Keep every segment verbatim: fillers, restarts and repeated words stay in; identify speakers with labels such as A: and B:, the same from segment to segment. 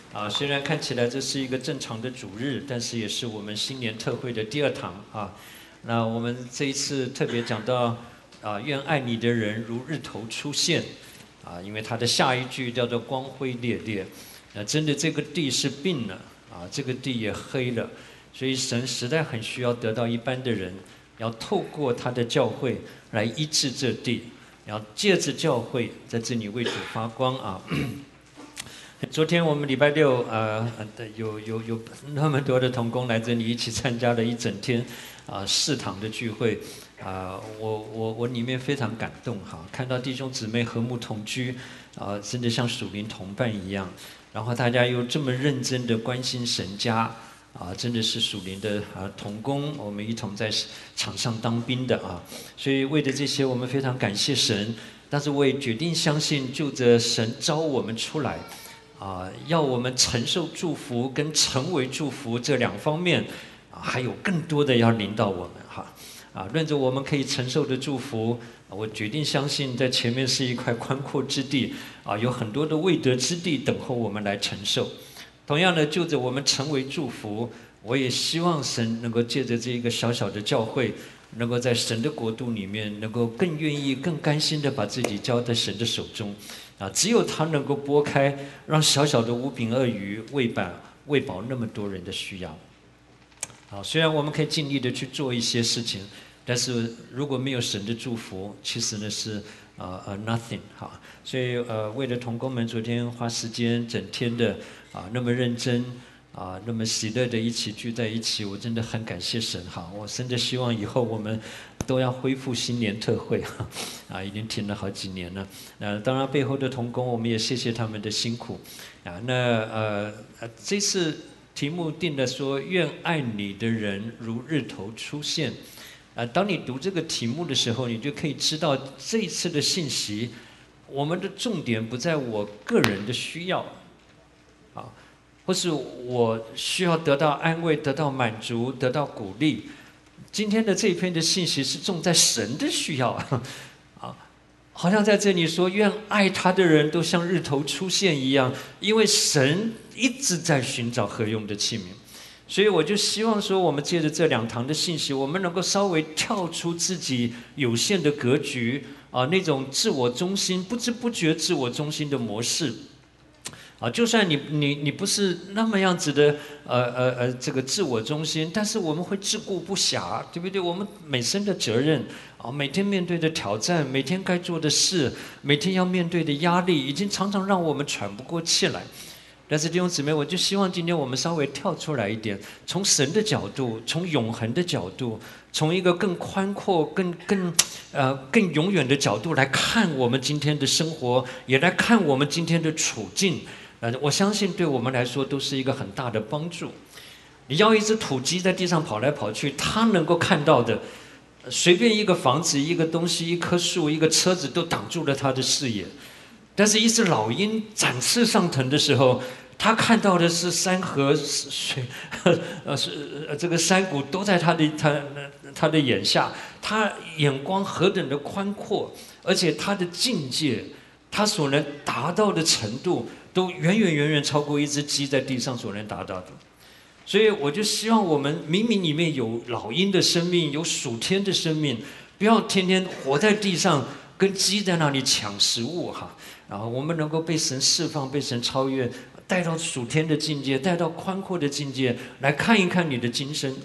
A: 啊，虽然看起来这是一个正常的主日，但是也是我们新年特会的第二堂啊。那我们这一次特别讲到啊，愿爱你的人如日头出现啊，因为它的下一句叫做光辉烈烈。那真的这个地是病了啊，这个地也黑了，所以神实在很需要得到一般的人，要透过他的教会来医治这地，要借着教会在这里为主发光啊。昨天我们礼拜六，呃，有有有那么多的同工来这里一起参加了一整天，啊、呃，四堂的聚会，啊、呃，我我我里面非常感动哈，看到弟兄姊妹和睦同居，啊、呃，真的像属灵同伴一样，然后大家又这么认真的关心神家，啊、呃，真的是属灵的啊同工，我们一同在场上当兵的啊，所以为了这些，我们非常感谢神，但是我也决定相信，就着神招我们出来。啊，要我们承受祝福跟成为祝福这两方面，啊，还有更多的要临到我们哈。啊，论着我们可以承受的祝福，我决定相信，在前面是一块宽阔之地，啊，有很多的未得之地等候我们来承受。同样的，就着我们成为祝福，我也希望神能够借着这一个小小的教会，能够在神的国度里面，能够更愿意、更甘心的把自己交在神的手中。啊，只有他能够拨开，让小小的五饼二鱼喂饱喂饱那么多人的需要。啊，虽然我们可以尽力的去做一些事情，但是如果没有神的祝福，其实呢是呃呃 nothing 哈。所以呃，为了同工们昨天花时间整天的啊那么认真。啊，那么喜乐的一起聚在一起，我真的很感谢神哈！我真的希望以后我们都要恢复新年特会哈，啊，已经停了好几年了。呃，当然背后的同工，我们也谢谢他们的辛苦。啊，那呃，这次题目定了说，愿爱你的人如日头出现。啊，当你读这个题目的时候，你就可以知道这一次的信息，我们的重点不在我个人的需要，啊。或是我需要得到安慰、得到满足、得到鼓励。今天的这一篇的信息是重在神的需要啊，好像在这里说，愿爱他的人都像日头出现一样，因为神一直在寻找合用的器皿。所以我就希望说，我们借着这两堂的信息，我们能够稍微跳出自己有限的格局啊，那种自我中心、不知不觉自我中心的模式。啊，就算你你你不是那么样子的，呃呃呃，这个自我中心，但是我们会自顾不暇，对不对？我们每身的责任，啊，每天面对的挑战，每天该做的事，每天要面对的压力，已经常常让我们喘不过气来。但是弟兄姊妹，我就希望今天我们稍微跳出来一点，从神的角度，从永恒的角度，从一个更宽阔、更更呃更永远的角度来看我们今天的生活，也来看我们今天的处境。呃，我相信对我们来说都是一个很大的帮助。你要一只土鸡在地上跑来跑去，它能够看到的，随便一个房子、一个东西、一棵树、一个车子都挡住了它的视野。但是，一只老鹰展翅上腾的时候，它看到的是山河水，呃，是这个山谷都在它的它它的眼下，它眼光何等的宽阔，而且它的境界，它所能达到的程度。都远远远远超过一只鸡在地上所能达到的，所以我就希望我们明明里面有老鹰的生命，有属天的生命，不要天天活在地上，跟鸡在那里抢食物哈。然后我们能够被神释放，被神超越，带到属天的境界，带到宽阔的境界，来看一看你的今生。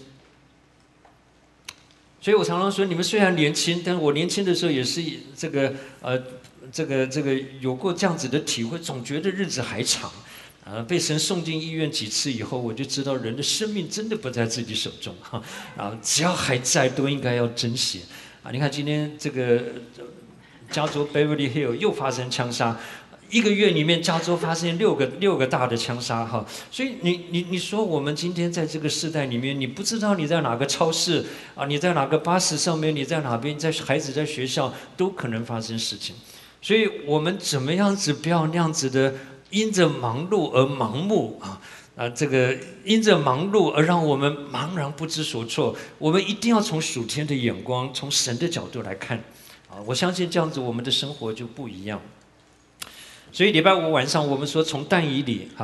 A: 所以我常常说，你们虽然年轻，但我年轻的时候也是这个呃。这个这个有过这样子的体会，总觉得日子还长，啊，被神送进医院几次以后，我就知道人的生命真的不在自己手中哈，啊，只要还在，都应该要珍惜啊！你看今天这个加州 Beverly Hill 又发生枪杀，一个月里面加州发生六个六个大的枪杀哈，所以你你你说我们今天在这个时代里面，你不知道你在哪个超市啊，你在哪个巴士上面，你在哪边，在孩子在学校都可能发生事情。所以我们怎么样子不要那样子的因着忙碌而盲目啊啊！这个因着忙碌而让我们茫然不知所措。我们一定要从属天的眼光，从神的角度来看啊！我相信这样子我们的生活就不一样。所以礼拜五晚上我们说从但以理哈，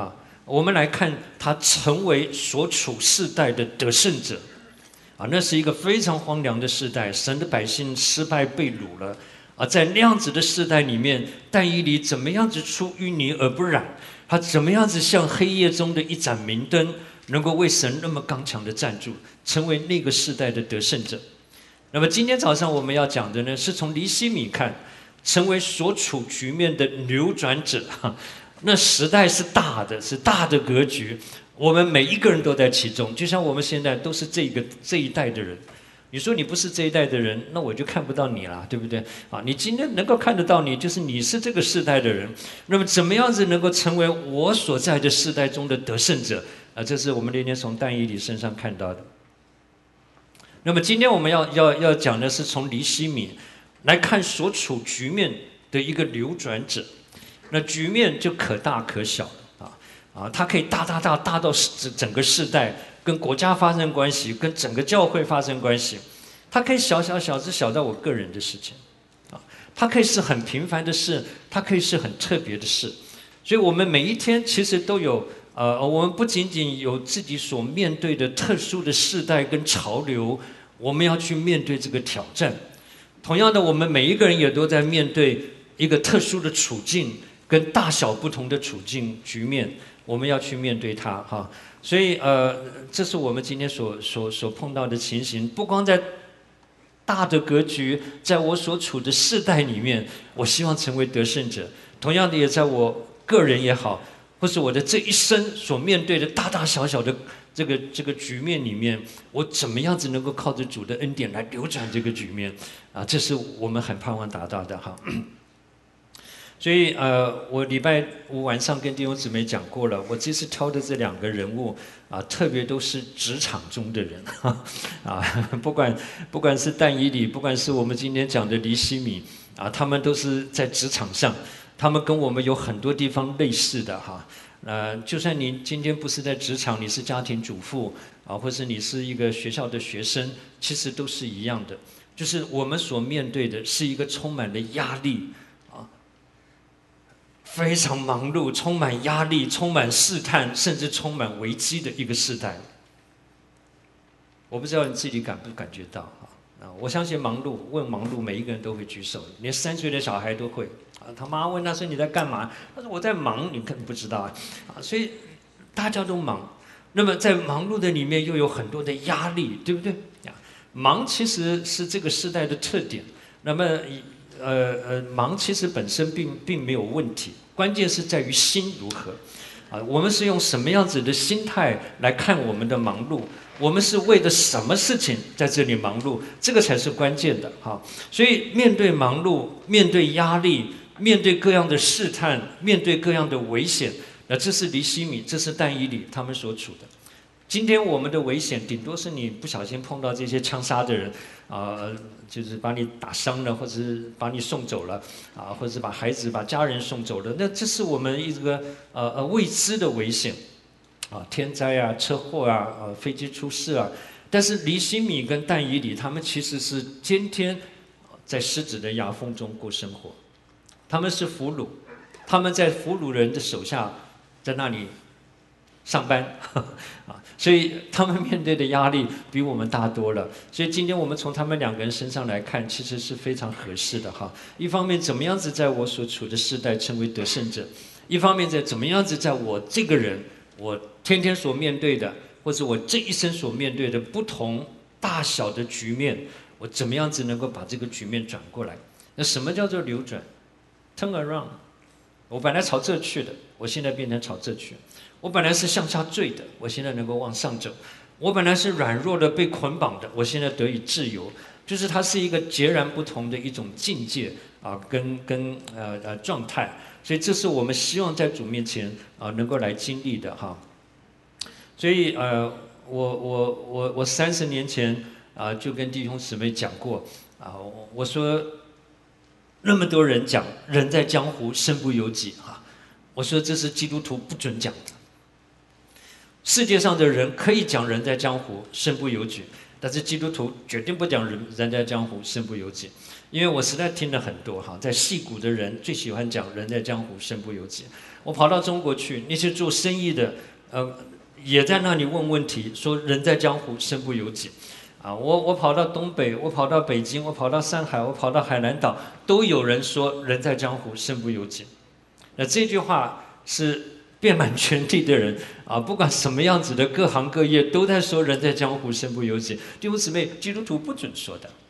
A: 我们来看他成为所处世代的得胜者，啊，那是一个非常荒凉的世代，神的百姓失败被掳了，啊，在那样子的世代里面，但以理怎么样子出淤泥而不染？他怎么样子像黑夜中的一盏明灯，能够为神那么刚强的站住，成为那个世代的得胜者？那么今天早上我们要讲的呢，是从尼希米看，成为所处局面的扭转者。那时代是大的，是大的格局，我们每一个人都在其中，就像我们现在都是这个这一代的人。你说你不是这一代的人，那我就看不到你了，对不对？啊，你今天能够看得到你，就是你是这个世代的人。那么怎么样子能够成为我所在的世代中的得胜者？啊，这是我们那天从但以理身上看到的。那么今天我们要要要讲的是从尼希米来看所处局面的一个流转者。那局面就可大可小啊啊，它可以大大大大到整个世代，跟国家发生关系，跟整个教会发生关系；它可以小小小，只小到我个人的事情啊。它可以是很平凡的事，它可以是很特别的事。所以我们每一天其实都有呃，我们不仅仅有自己所面对的特殊的世代跟潮流，我们要去面对这个挑战。同样的，我们每一个人也都在面对一个特殊的处境。跟大小不同的处境局面，我们要去面对它哈。所以呃，这是我们今天所所所碰到的情形。不光在大的格局，在我所处的世代里面，我希望成为得胜者。同样的，也在我个人也好，或是我的这一生所面对的大大小小的这个这个局面里面，我怎么样子能够靠着主的恩典来扭转这个局面啊？这是我们很盼望达到的哈。所以呃，我礼拜五晚上跟弟兄姊妹讲过了，我这次挑的这两个人物啊，特别都是职场中的人啊，不管不管是但以理，不管是我们今天讲的尼希米啊，他们都是在职场上，他们跟我们有很多地方类似的哈。呃，就算你今天不是在职场，你是家庭主妇啊，或是你是一个学校的学生，其实都是一样的，就是我们所面对的是一个充满了压力。非常忙碌，充满压力，充满试探，甚至充满危机的一个时代。我不知道你自己感不感觉到啊？我相信忙碌，问忙碌，每一个人都会举手，连三岁的小孩都会啊。他妈问他说你在干嘛？他说我在忙，你可能不知道啊。所以大家都忙，那么在忙碌的里面又有很多的压力，对不对？忙其实是这个时代的特点。那么呃呃，忙其实本身并并没有问题，关键是在于心如何，啊，我们是用什么样子的心态来看我们的忙碌？我们是为了什么事情在这里忙碌？这个才是关键的哈。所以面对忙碌，面对压力，面对各样的试探，面对各样的危险，那这是尼希米，这是但以理他们所处的。今天我们的危险，顶多是你不小心碰到这些枪杀的人，啊、呃，就是把你打伤了，或者是把你送走了，啊，或者是把孩子、把家人送走了。那这是我们一个呃呃未知的危险，啊，天灾啊、车祸啊、呃飞机出事啊。但是尼希米跟但以理他们其实是天天在狮子的牙缝中过生活，他们是俘虏，他们在俘虏人的手下，在那里上班啊，所以他们面对的压力比我们大多了。所以今天我们从他们两个人身上来看，其实是非常合适的哈。一方面怎么样子在我所处的世代成为得胜者，一方面在怎么样子在我这个人我天天所面对的，或者我这一生所面对的不同大小的局面，我怎么样子能够把这个局面转过来？那什么叫做流转 ？Turn around。我本来朝这去的，我现在变成朝这去。我本来是向下坠的，我现在能够往上走；我本来是软弱的、被捆绑的，我现在得以自由。就是它是一个截然不同的一种境界啊，跟跟呃呃状态。所以这是我们希望在主面前啊能够来经历的哈。所以呃，我我我我三十年前啊就跟弟兄姊妹讲过啊，我说那么多人讲人在江湖身不由己哈，我说这是基督徒不准讲的。世界上的人可以讲人在江湖身不由己， 但是基督徒决定不讲人人在江湖身不由己，因为我实在听了很多哈，在矽谷的人最喜欢讲人在江湖身不由己。我跑到中国去，那些做生意的，呃，也在那里问问题，说人在江湖身不由己。啊，我我跑到东北，我跑到北京，我跑到上海，我跑到海南岛，都有人说人在江湖身不由己。那这句话是遍满全地的人啊，不管什么样子的各行各业都在说人在江湖身不由己。弟兄姊妹，基督徒不准说的，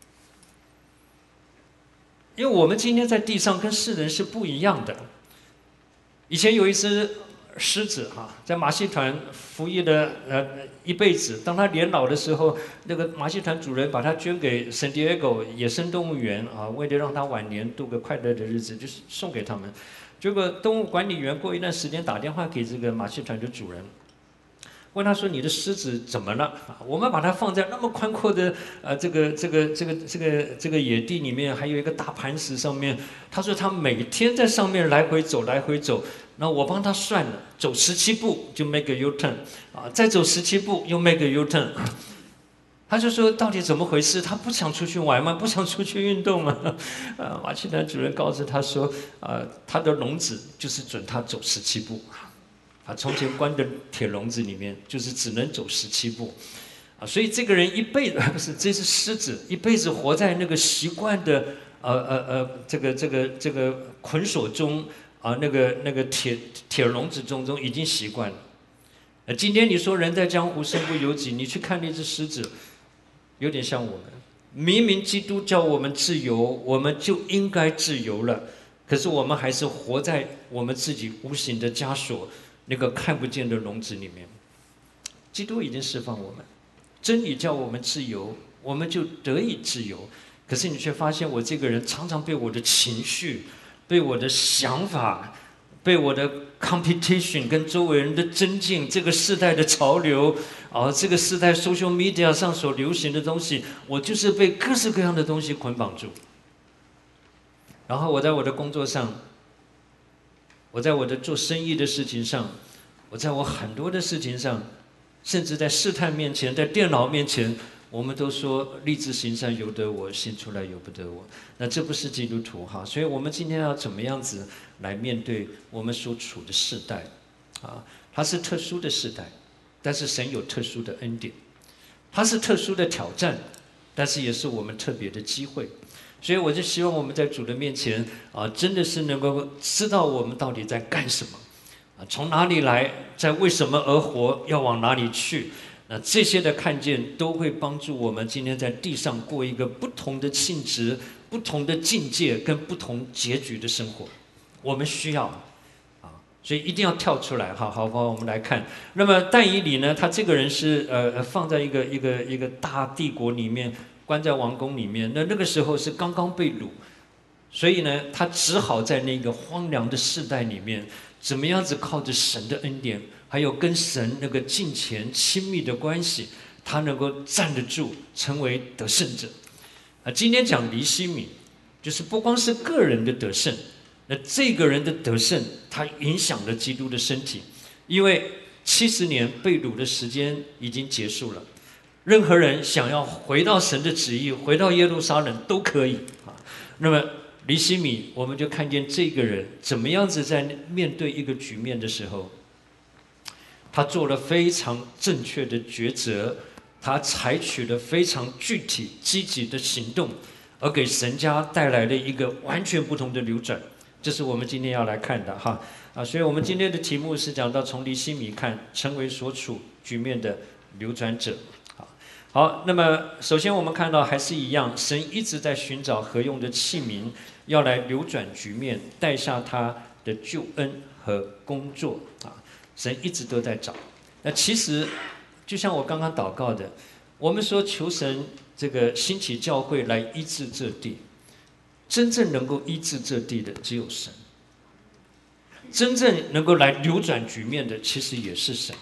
A: 因为我们今天在地上跟世人是不一样的。以前有一只狮子哈，在马戏团服役了呃一辈子，当他年老的时候，那个马戏团主人把他捐给圣地亚哥野生动物园啊，为了让他晚年度个快乐的日子，就是送给他们。结果动物管理员过一段时间打电话给这个马戏团的主人，问他说：“你的狮子怎么了？我们把它放在那么宽阔的呃这个这个这个这个这个野地里面，还有一个大磐石上面。他说他每天在上面来回走，来回走。那我帮他算了，走十七步就 make a U turn， 啊，再走十七步又 make a U turn。他就说到底怎么回事？他不想出去玩吗？不想出去运动吗？啊，马戏团主任告诉他说，啊，他的笼子就是准他走十七步。”啊，从前关的铁笼子里面，就是只能走十七步，啊，所以这个人一辈子不是，这是狮子，一辈子活在那个习惯的呃呃呃这个这个这个捆锁中啊，那个那个铁铁笼子中中已经习惯了。呃，今天你说人在江湖身不由己，你去看那只狮子，有点像我们，明明基督叫我们自由，我们就应该自由了，可是我们还是活在我们自己无形的枷锁。那个看不见的笼子里面，基督已经释放我们，真理叫我们自由，我们就得以自由。可是你却发现，我这个人常常被我的情绪、被我的想法、被我的 competition 跟周围人的增进，这个世代的潮流啊，这个世代 social media 上所流行的东西，我就是被各式各样的东西捆绑住。然后我在我的工作上，我在我的做生意的事情上，我在我很多的事情上，甚至在试探面前，在电脑面前，我们都说立志行善由得我，行出来由不得我。那这不是基督徒哈，所以我们今天要怎么样子来面对我们所处的世代啊？它是特殊的世代，但是神有特殊的恩典；它是特殊的挑战，但是也是我们特别的机会。所以我就希望我们在主的面前啊，真的是能够知道我们到底在干什么，啊，从哪里来，在为什么而活，要往哪里去。那这些的看见都会帮助我们今天在地上过一个不同的性质、不同的境界跟不同结局的生活。我们需要啊，所以一定要跳出来，好好好，我们来看。那么但以理呢，他这个人是呃放在一个一个一个大帝国里面。关在王宫里面，那那个时候是刚刚被掳，所以呢，他只好在那个荒凉的世代里面，怎么样子靠着神的恩典，还有跟神那个近前亲密的关系，他能够站得住，成为得胜者。啊，今天讲尼希米，就是不光是个人的得胜，那这个人的得胜，他影响了基督的身体，因为七十年被掳的时间已经结束了。任何人想要回到神的旨意，回到耶路撒冷都可以啊。那么尼希米，我们就看见这个人怎么样子在面对一个局面的时候，他做了非常正确的抉择，他采取了非常具体积极的行动，而给神家带来了一个完全不同的流转。这是我们今天要来看的哈啊。所以我们今天的题目是讲到从尼希米看，成为所处局面的流转者。好，那么首先我们看到还是一样，神一直在寻找合用的器皿，要来流转局面，带下他的救恩和工作啊。神一直都在找。那其实就像我刚刚祷告的，我们说求神这个兴起教会来医治这地，真正能够医治这地的只有神，真正能够来流转局面的其实也是神。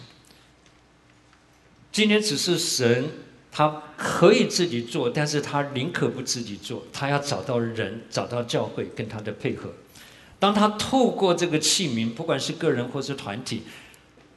A: 今天只是神。他可以自己做，但是他宁可不自己做，他要找到人，找到教会跟他的配合。当他透过这个器皿，不管是个人或是团体，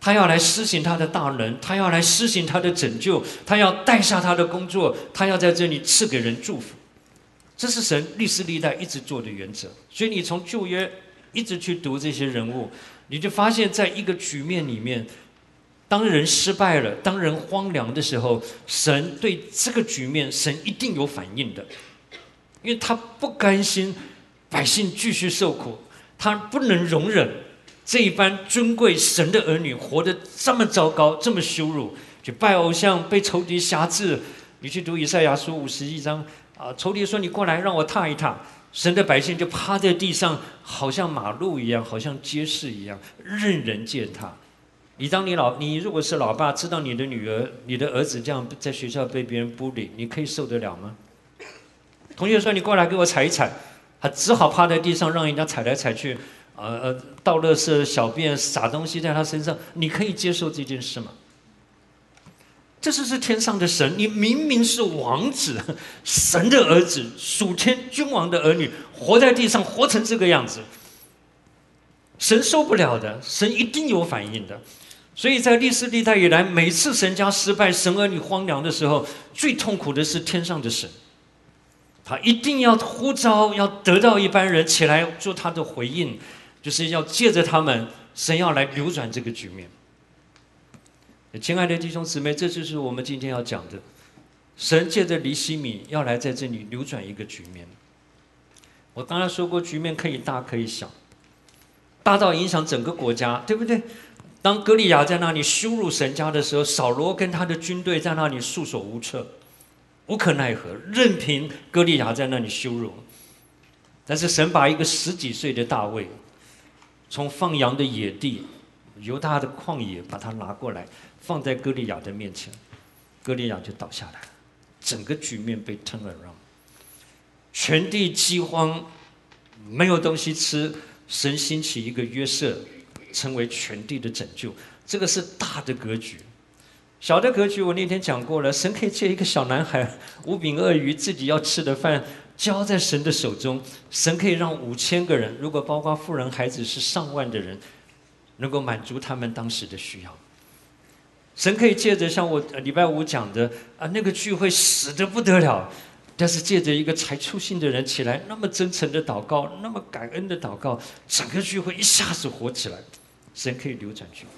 A: 他要来施行他的大能，他要来施行他的拯救，他要带下他的工作，他要在这里赐给人祝福。这是神历世历代一直做的原则。所以你从旧约一直去读这些人物，你就发现在一个局面里面，当人失败了，当人荒凉的时候，神对这个局面，神一定有反应的，因为他不甘心百姓继续受苦，他不能容忍这一般尊贵神的儿女活得这么糟糕，这么羞辱，去拜偶像，被仇敌辖制。你去读以赛亚书五十一章啊，仇敌说：“你过来，让我踏一踏。”神的百姓就趴在地上，好像马路一样，好像街市一样，任人践踏。你当你老，你如果是老爸，知道你的女儿、你的儿子这样在学校被别人孤立，你可以受得了吗？同学说：“你过来给我踩一踩。”他只好趴在地上，让人家踩来踩去，呃呃，倒垃圾、小便、撒东西在他身上。你可以接受这件事吗？这就是天上的神，你明明是王子，神的儿子，属天君王的儿女，活在地上，活成这个样子，神受不了的，神一定有反应的。所以在历世历代以来，每次神家失败、神儿女荒凉的时候，最痛苦的是天上的神，他一定要呼召，要得到一般人起来做他的回应，就是要借着他们，神要来扭转这个局面。亲爱的弟兄姊妹，这就是我们今天要讲的。神借着尼希米要来在这里扭转一个局面。我刚才说过，局面可以大可以小，大到影响整个国家，对不对？当歌利亚在那里羞辱神家的时候，扫罗跟他的军队在那里束手无策，无可奈何，任凭歌利亚在那里羞辱。但是神把一个十几岁的大卫，从放羊的野地、犹大的旷野把他拿过来，放在歌利亚的面前，歌利亚就倒下来了，整个局面被 turn around， 全地饥荒，没有东西吃，神兴起一个约瑟，成为全地的拯救。这个是大的格局。小的格局我那天讲过了，神可以借一个小男孩五饼二鱼自己要吃的饭交在神的手中，神可以让五千个人，如果包括妇人孩子是上万的人，能够满足他们当时的需要。神可以借着像我礼拜五讲的啊，那个聚会死得不得了，但是借着一个才出信的人起来，那么真诚的祷告，那么感恩的祷告，整个聚会一下子活起来。神可以扭转局面。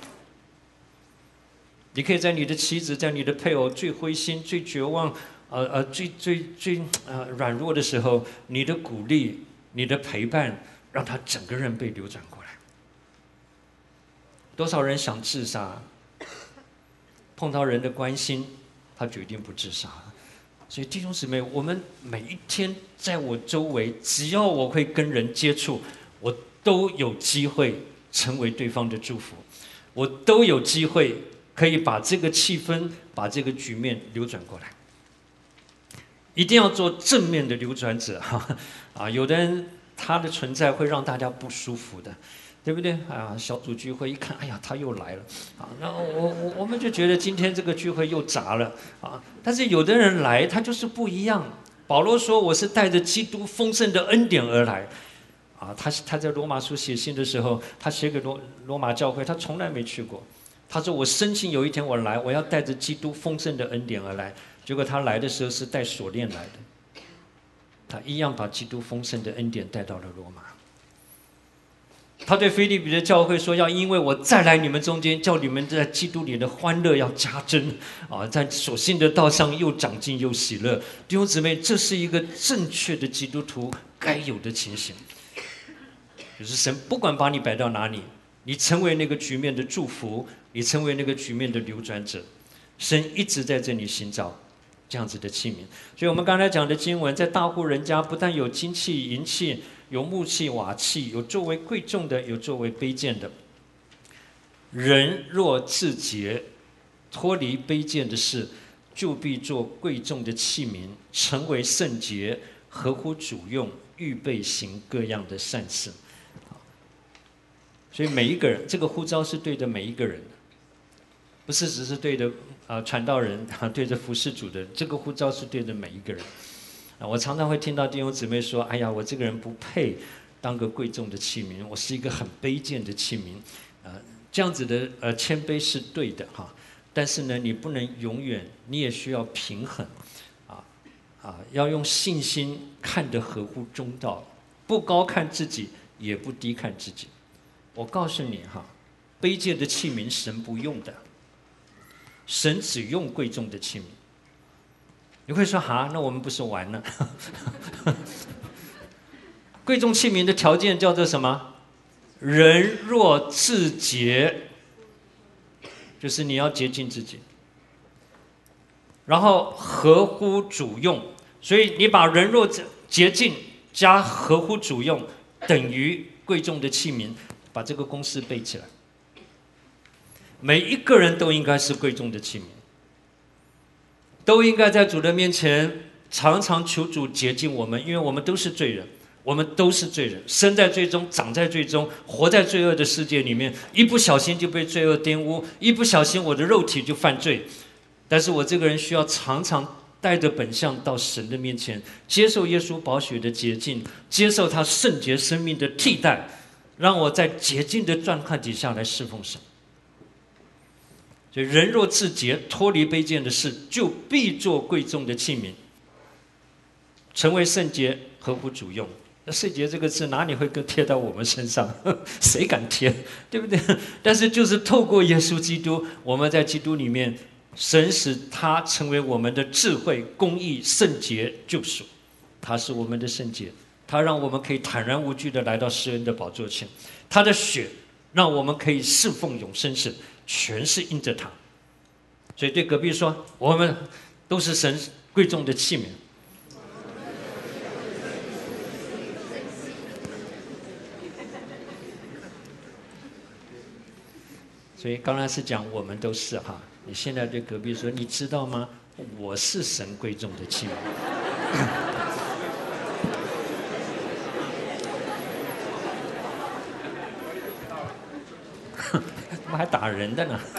A: 你可以在你的妻子、在你的配偶最灰心、最绝望、呃呃最最最呃软弱的时候，你的鼓励、你的陪伴，让他整个人被扭转过来。多少人想自杀，碰到人的关心，他决定不自杀。所以弟兄姊妹，我们每一天在我周围，只要我会跟人接触，我都有机会成为对方的祝福，我都有机会可以把这个气氛、把这个局面扭转过来。一定要做正面的扭转者哈啊！有的人他的存在会让大家不舒服的，对不对？啊，小组聚会一看，哎呀，他又来了啊！然后我我我们就觉得今天这个聚会又砸了啊！但是有的人来，他就是不一样。保罗说：“我是带着基督丰盛的恩典而来。”啊，他他在罗马书写信的时候，他写给罗罗马教会，他从来没去过。他说：“我深信有一天我来，我要带着基督丰盛的恩典而来。”结果他来的时候是带锁链来的，他一样把基督丰盛的恩典带到了罗马。他对腓立比的教会说：“要因为我再来你们中间，叫你们在基督里的欢乐要加增啊，在所信的道上又长进又喜乐。”弟兄姊妹，这是一个正确的基督徒该有的情形。就是神不管把你摆到哪里，你成为那个局面的祝福，你成为那个局面的扭转者，神一直在这里寻找这样子的器皿。所以我们刚才讲的经文，在大户人家不但有金器银器，有木器瓦器，有作为贵重的，有作为卑贱的。人若自洁，脱离卑贱的事，就必做贵重的器皿，成为圣洁，合乎主用，预备行各样的善事。所以每一个人，这个呼召是对着每一个人的，不是只是对着啊传道人啊，对着服侍主的人，这个呼召是对着每一个人。啊，我常常会听到弟兄姊妹说：“哎呀，我这个人不配当个贵重的器皿，我是一个很卑贱的器皿。”啊， 这样子的呃谦卑是对的哈。但是呢，你不能永远，你也需要平衡，啊啊，要用信心看得合乎中道，不高看自己，也不低看自己。我告诉你哈，卑贱的器皿神不用的，神只用贵重的器皿。你会说哈，那我们不是完了？贵重器皿的条件叫做什么？人若自洁。就是你要洁净自己，然后合乎主用，所以你把人若洁净加合乎主用等于贵重的器皿，把这个公式背起来。每一个人都应该是贵重的器皿，都应该在主的面前常常求主洁净我们，因为我们都是罪人。我们都是罪人，生在罪中，长在罪中，活在罪恶的世界里面，一不小心就被罪恶玷污，一不小心我的肉体就犯罪。但是我这个人需要常常带着本相到神的面前，接受耶稣宝血的洁净，接受他圣洁生命的替代，让我在洁净的状态底下来侍奉神。所以人若自洁，脱离卑贱的事，就必做贵重的器皿，成为圣洁，合乎主用。圣洁这个字哪里会更贴到我们身上？谁敢贴，对不对？但是就是透过耶稣基督，我们在基督里面，神使他成为我们的智慧、公义、圣洁、救赎。他是我们的圣洁，他让我们可以坦然无惧的来到施恩的宝座前。他的血让我们可以侍奉永生神，全是因着他。所以对隔壁说，我们都是神贵重的器皿。所以刚才是讲我们都是哈，你现在对隔壁说，你知道吗？我是神贵重的器皿。怎么还打人的呢？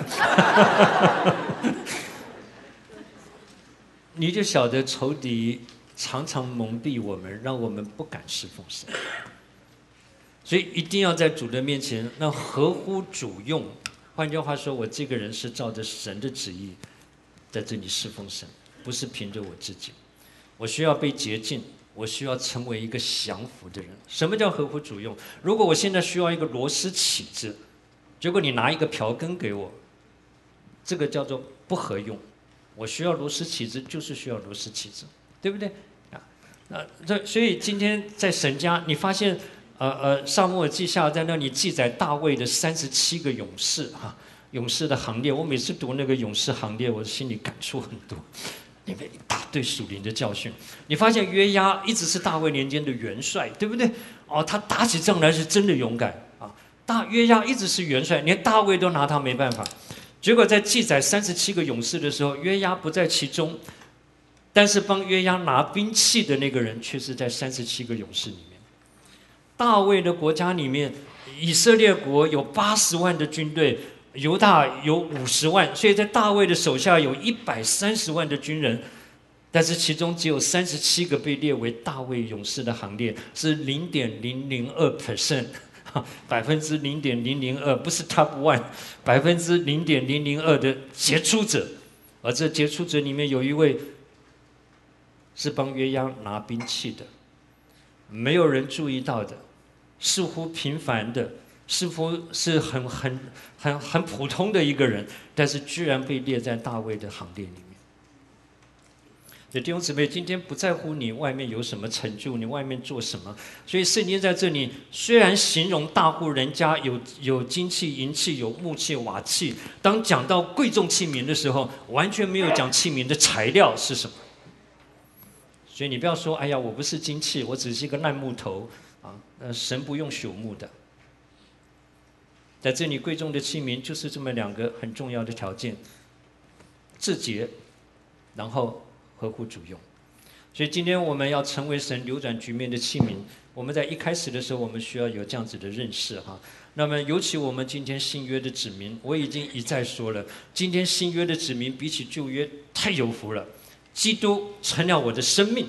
A: 你就晓得仇敌常常蒙蔽我们，让我们不敢侍奉神。所以一定要在主的面前，那合乎主用。换句话说，我这个人是照着神的旨意在这里侍奉神，不是凭着我自己。我需要被洁净，我需要成为一个降服的人。什么叫合乎主用？如果我现在需要一个螺丝起子，结果你拿一个瓢羹给我，这个叫做不合用。我需要螺丝起子，就是需要螺丝起子，对不对？啊，那这所以今天在神家，你发现。呃呃，撒母耳记下在那里记载大卫的三十七个勇士哈、啊，勇士的行列。我每次读那个勇士行列，我心里感触很多，里面一大堆属灵的教训。你发现约押一直是大卫年间的元帅，对不对？哦，他打起仗来是真的勇敢啊。大约押一直是元帅，连大卫都拿他没办法。结果在记载三十七个勇士的时候，约押不在其中，但是帮约押拿兵器的那个人却是在三十七个勇士里面。大卫的国家里面，以色列国有八十万的军队，犹大有五十万，所以在大卫的手下有一百三十万的军人，但是其中只有三十七个被列为大卫勇士的行列，是零点零零二 percent， 百分之零点零零二，不是 top one， 百分之零点零零二的杰出者，而这杰出者里面有一位是帮约押拿兵器的，没有人注意到的。似乎平凡的，似乎是很很很很普通的一个人，但是居然被列在大卫的行列里面。所以弟兄姊妹，今天不在乎你外面有什么成就，你外面做什么。所以圣经在这里虽然形容大户人家有有金器、银器、有木器、瓦器，当讲到贵重器皿的时候，完全没有讲器皿的材料是什么。所以你不要说，哎呀，我不是金器，我只是一个烂木头。啊，呃，神不用朽木的，在这里贵重的器皿就是这么两个很重要的条件：自洁，然后合乎主用。所以今天我们要成为神扭转局面的器皿，我们在一开始的时候，我们需要有这样子的认识哈。那么尤其我们今天新约的子民，我已经一再说了，今天新约的子民比起旧约太有福了，基督成了我的生命，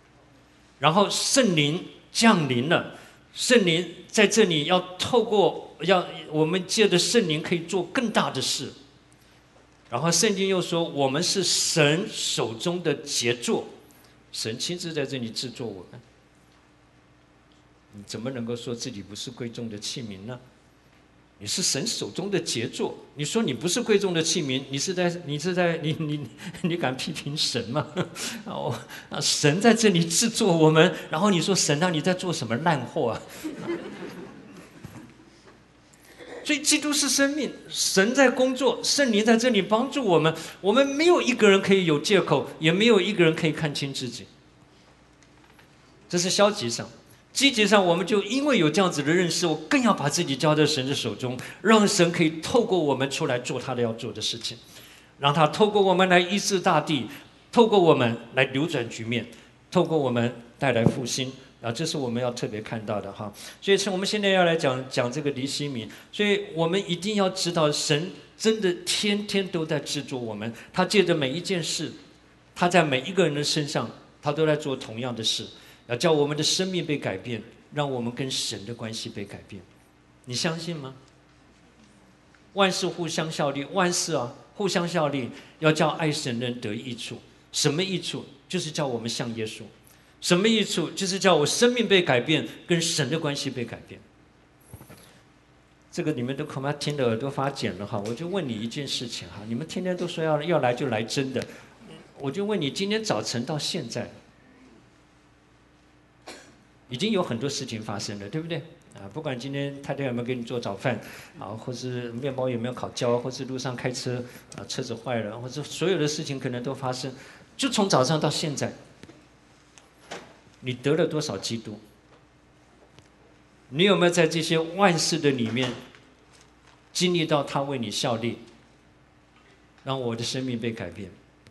A: 然后圣灵降临了，圣灵在这里要透过要我们借着圣灵可以做更大的事。然后圣经又说，我们是神手中的杰作，神亲自在这里制作我们。你怎么能够说自己不是贵重的器皿呢？你是神手中的杰作，你说你不是贵重的器皿，你是在你是在你你你敢批评神吗？哦，神在这里制作我们，然后你说神啊，你在做什么烂货啊？所以基督是生命，神在工作，圣灵在这里帮助我们，我们没有一个人可以有借口，也没有一个人可以看清自己。这是消极上。积极上，我们就因为有这样子的认识，我更要把自己交在神的手中，让神可以透过我们出来做他的要做的事情，让他透过我们来医治大地，透过我们来扭转局面，透过我们带来复兴啊，这是我们要特别看到的哈。所以，我们现在要来讲讲这个尼希米，所以我们一定要知道，神真的天天都在制作我们，他借着每一件事，他在每一个人的身上，他都在做同样的事。要叫我们的生命被改变，让我们跟神的关系被改变，你相信吗？万事互相效力，万事啊互相效力，要叫爱神人得益处。什么益处？就是叫我们像耶稣。什么益处？就是叫我生命被改变，跟神的关系被改变。这个你们都恐怕听得耳朵发茧了哈。我就问你一件事情哈，你们天天都说要要来就来真的，我就问你，今天早晨到现在。已经有很多事情发生了，对不对？啊，不管今天太太有没有给你做早饭，啊，或是面包有没有烤焦，或是路上开车啊车子坏了，或者所有的事情可能都发生，就从早上到现在，你得了多少基督？你有没有在这些万事的里面经历到他为你效力，让我的生命被改变？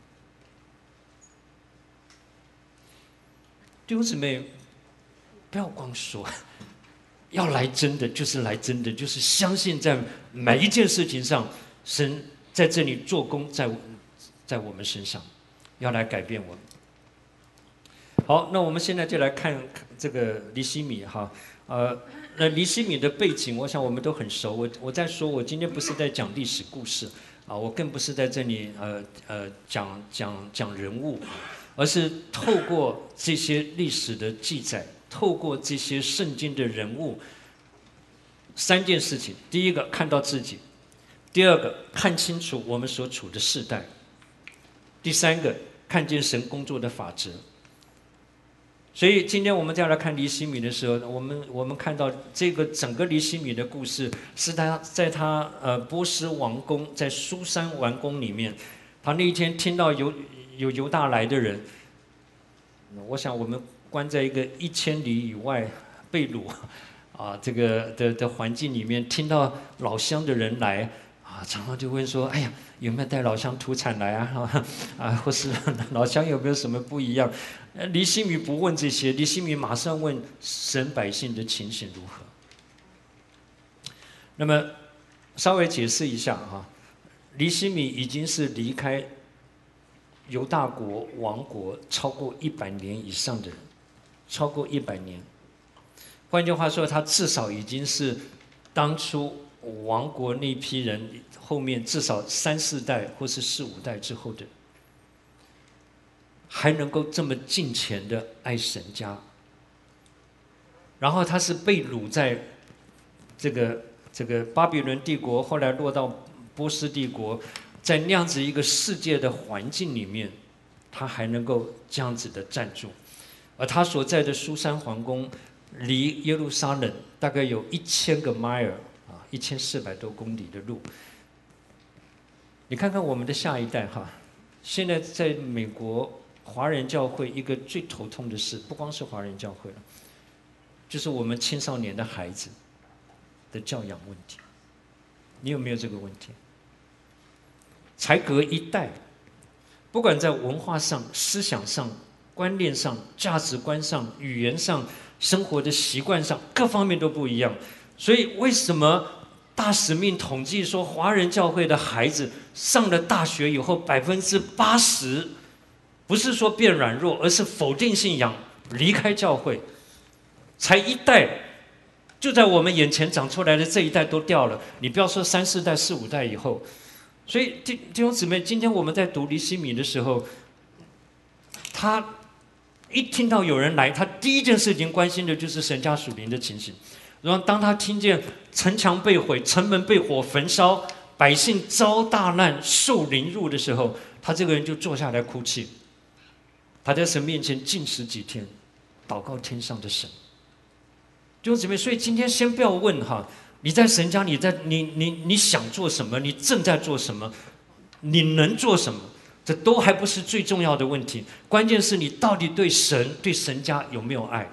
A: 弟兄姊妹，不要光说，要来真的，就是来真的，就是相信在每一件事情上，神在这里做工在，在我们身上，要来改变我们。好，那我们现在就来看这个尼希米哈，呃，那尼希米的背景，我想我们都很熟。我我在说，我今天不是在讲历史故事啊，我更不是在这里呃呃讲讲讲人物，而是透过这些历史的记载。透过这些圣经的人物，三件事情：第一个，看到自己；第二个，看清楚我们所处的世代；第三个，看见神工作的法则。所以，今天我们再来看尼希米的时候，我们我们看到这个整个尼希米的故事，是他在他呃波斯王宫在苏珊王宫里面，他那一天听到犹有犹大来的人，我想我们。关在一个一千里以外被掳啊，这个的的环境里面，听到老乡的人来啊，常常就问说：“哎呀，有没有带老乡土产来啊？啊，或是老乡有没有什么不一样？”尼希米不问这些，尼希米马上问神百姓的情形如何。那么稍微解释一下哈，尼希米已经是离开犹大国王国超过一百年以上的人。超过一百年，换句话说，他至少已经是当初王国那批人后面至少三四代或是四五代之后的，还能够这么敬虔的爱神家。然后他是被掳在这个这个巴比伦帝国，后来落到波斯帝国，在那样子一个世界的环境里面，他还能够这样子的站住。而他所在的苏珊皇宫，离耶路撒冷大概有一千个 mile 啊，一千四百多公里的路。你看看我们的下一代哈，现在在美国华人教会一个最头痛的事，不光是华人教会了，就是我们青少年的孩子的教养问题。你有没有这个问题？才隔一代，不管在文化上、思想上。观念上、价值观上、语言上、生活的习惯上，各方面都不一样。所以，为什么大使命统计说，华人教会的孩子上了大学以后，百分之八十不是说变软弱，而是否定信仰，离开教会，才一代就在我们眼前长出来的这一代都掉了，你不要说三四代、四五代以后。所以弟弟兄姊妹，今天我们在读尼希米的时候，他一听到有人来，他第一件事情关心的就是神家属灵的情形。然后当他听见城墙被毁、城门被火焚烧、百姓遭大难、受凌辱的时候，他这个人就坐下来哭泣。他在神面前禁食几天，祷告天上的神。弟兄姊妹，所以今天先不要问哈，你在神家，你在你你你想做什么，你正在做什么，你能做什么，这都还不是最重要的问题。关键是你到底对神、对神家有没有爱？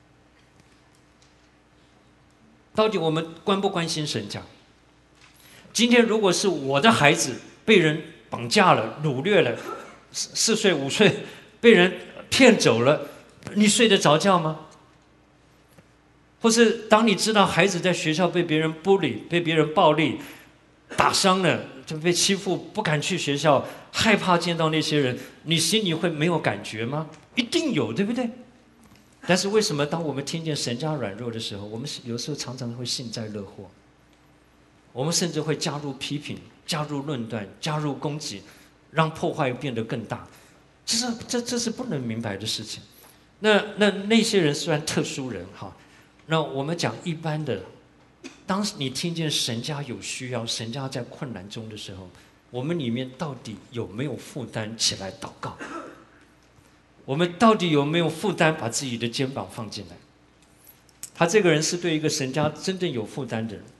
A: 到底我们关不关心神家？今天如果是我的孩子被人绑架了、掳掠了，四岁五岁被人骗走了，你睡得着觉吗？或是当你知道孩子在学校被别人bully、被别人暴力打伤了，就被欺负，不敢去学校，害怕见到那些人，你心里会没有感觉吗？一定有，对不对？但是为什么当我们听见神家软弱的时候，我们有时候常常会幸灾乐祸，我们甚至会加入批评、加入论断、加入攻击，让破坏变得更大。其实这这是不能明白的事情。那那那些人虽然特殊人哈，那我们讲一般的，当你听见神家有需要、神家在困难中的时候，我们里面到底有没有负担起来祷告？我们到底有没有负担把自己的肩膀放进来？他这个人是对一个神家真正有负担的人。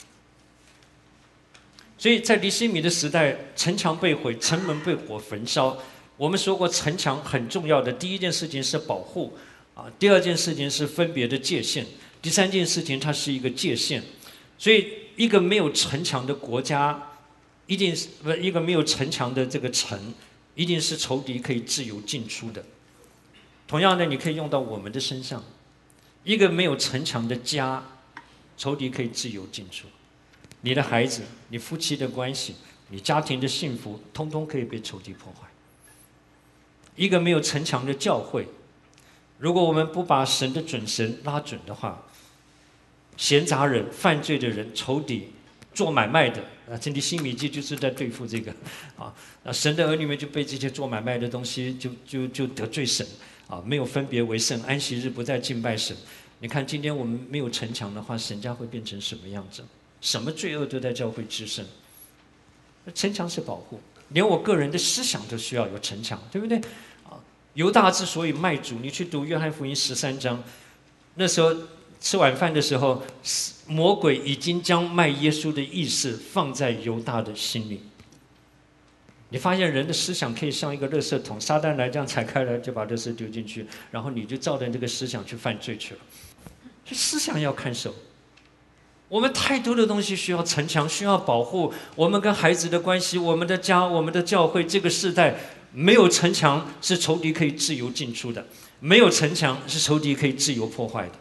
A: 所以在尼希米的时代，城墙被毁，城门被火焚烧。我们说过，城墙很重要的第一件事情是保护啊，第二件事情是分别的界限，第三件事情它是一个界限。所以一个没有城墙的国家，一定是不一个没有城墙的这个城，一定是仇敌可以自由进出的。同样的，你可以用到我们的身上，一个没有城墙的家，仇敌可以自由进出。你的孩子、你夫妻的关系、你家庭的幸福，通通可以被仇敌破坏。一个没有城墙的教会，如果我们不把神的准绳拉准的话，闲杂人、犯罪的人、仇敌、做买卖的啊，这里新米记就是在对付这个啊，那神的儿女们就被这些做买卖的东西就就就得罪神啊，没有分别为圣，安息日不再敬拜神。你看今天我们没有城墙的话，神家会变成什么样子？什么罪恶都在教会滋生。城墙是保护，连我个人的思想都需要有城墙，对不对？啊，犹大之所以卖主，你去读约翰福音十三章，那时候吃晚饭的时候，魔鬼已经将卖耶稣的意思放在犹大的心里。你发现人的思想可以像一个垃圾桶，撒旦来这样踩开来就把垃圾丢进去，然后你就照着这个思想去犯罪去了。所以思想要看守。我们太多的东西需要城墙，需要保护。我们跟孩子的关系，我们的家，我们的教会，这个世代没有城墙是仇敌可以自由进出的，没有城墙是仇敌可以自由破坏的。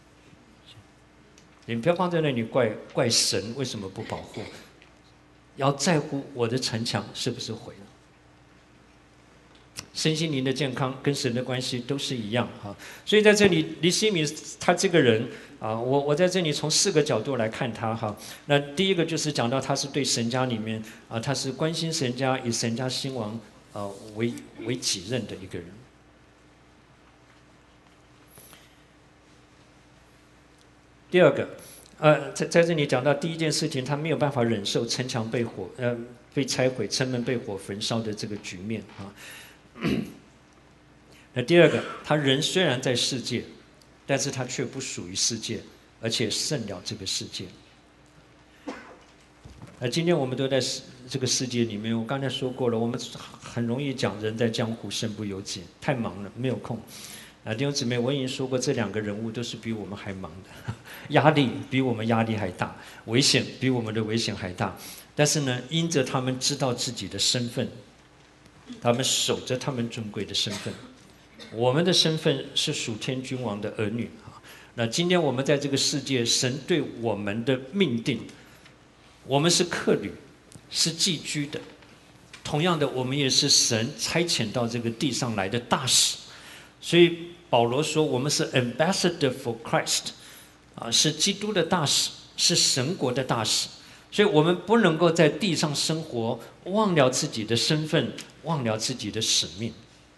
A: 你不要放在那里怪怪神为什么不保护，要在乎我的城墙是不是毁了。身心灵的健康跟神的关系都是一样哈，所以在这里尼希米他这个人啊，我我在这里从四个角度来看他哈。那第一个就是讲到他是对神家里面啊，他是关心神家，以神家兴亡啊为为己任的一个人。第二个，呃，在在这里讲到第一件事情，他没有办法忍受城墙被火呃被拆毁，城门被火焚烧的这个局面啊。那第二个，他人虽然在世界，但是他却不属于世界，而且胜了这个世界。那今天我们都在这个世界里面，我刚才说过了，我们很容易讲人在江湖身不由己，太忙了，没有空。啊，弟兄姊妹，我已经说过，这两个人物都是比我们还忙的，压力比我们压力还大，危险比我们的危险还大。但是呢，因着他们知道自己的身份，他们守着他们尊贵的身份。我们的身份是属天君王的儿女啊。那今天我们在这个世界，神对我们的命定，我们是客旅，是寄居的。同样的，我们也是神差遣到这个地上来的大使。所以保罗说，我们是 ambassador for Christ， 啊，是基督的大使，是神国的大使。所以我们不能够在地上生活，忘了自己的身份，忘了自己的使命。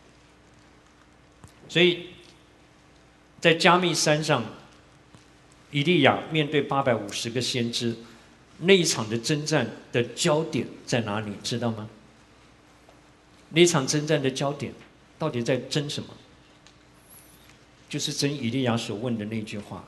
A: 所以在加密山上，以利亚面对八百五十个先知，那一场的征战的焦点在哪里？知道吗？那一场征战的焦点到底在争什么？就是争以利亚所问的那句话：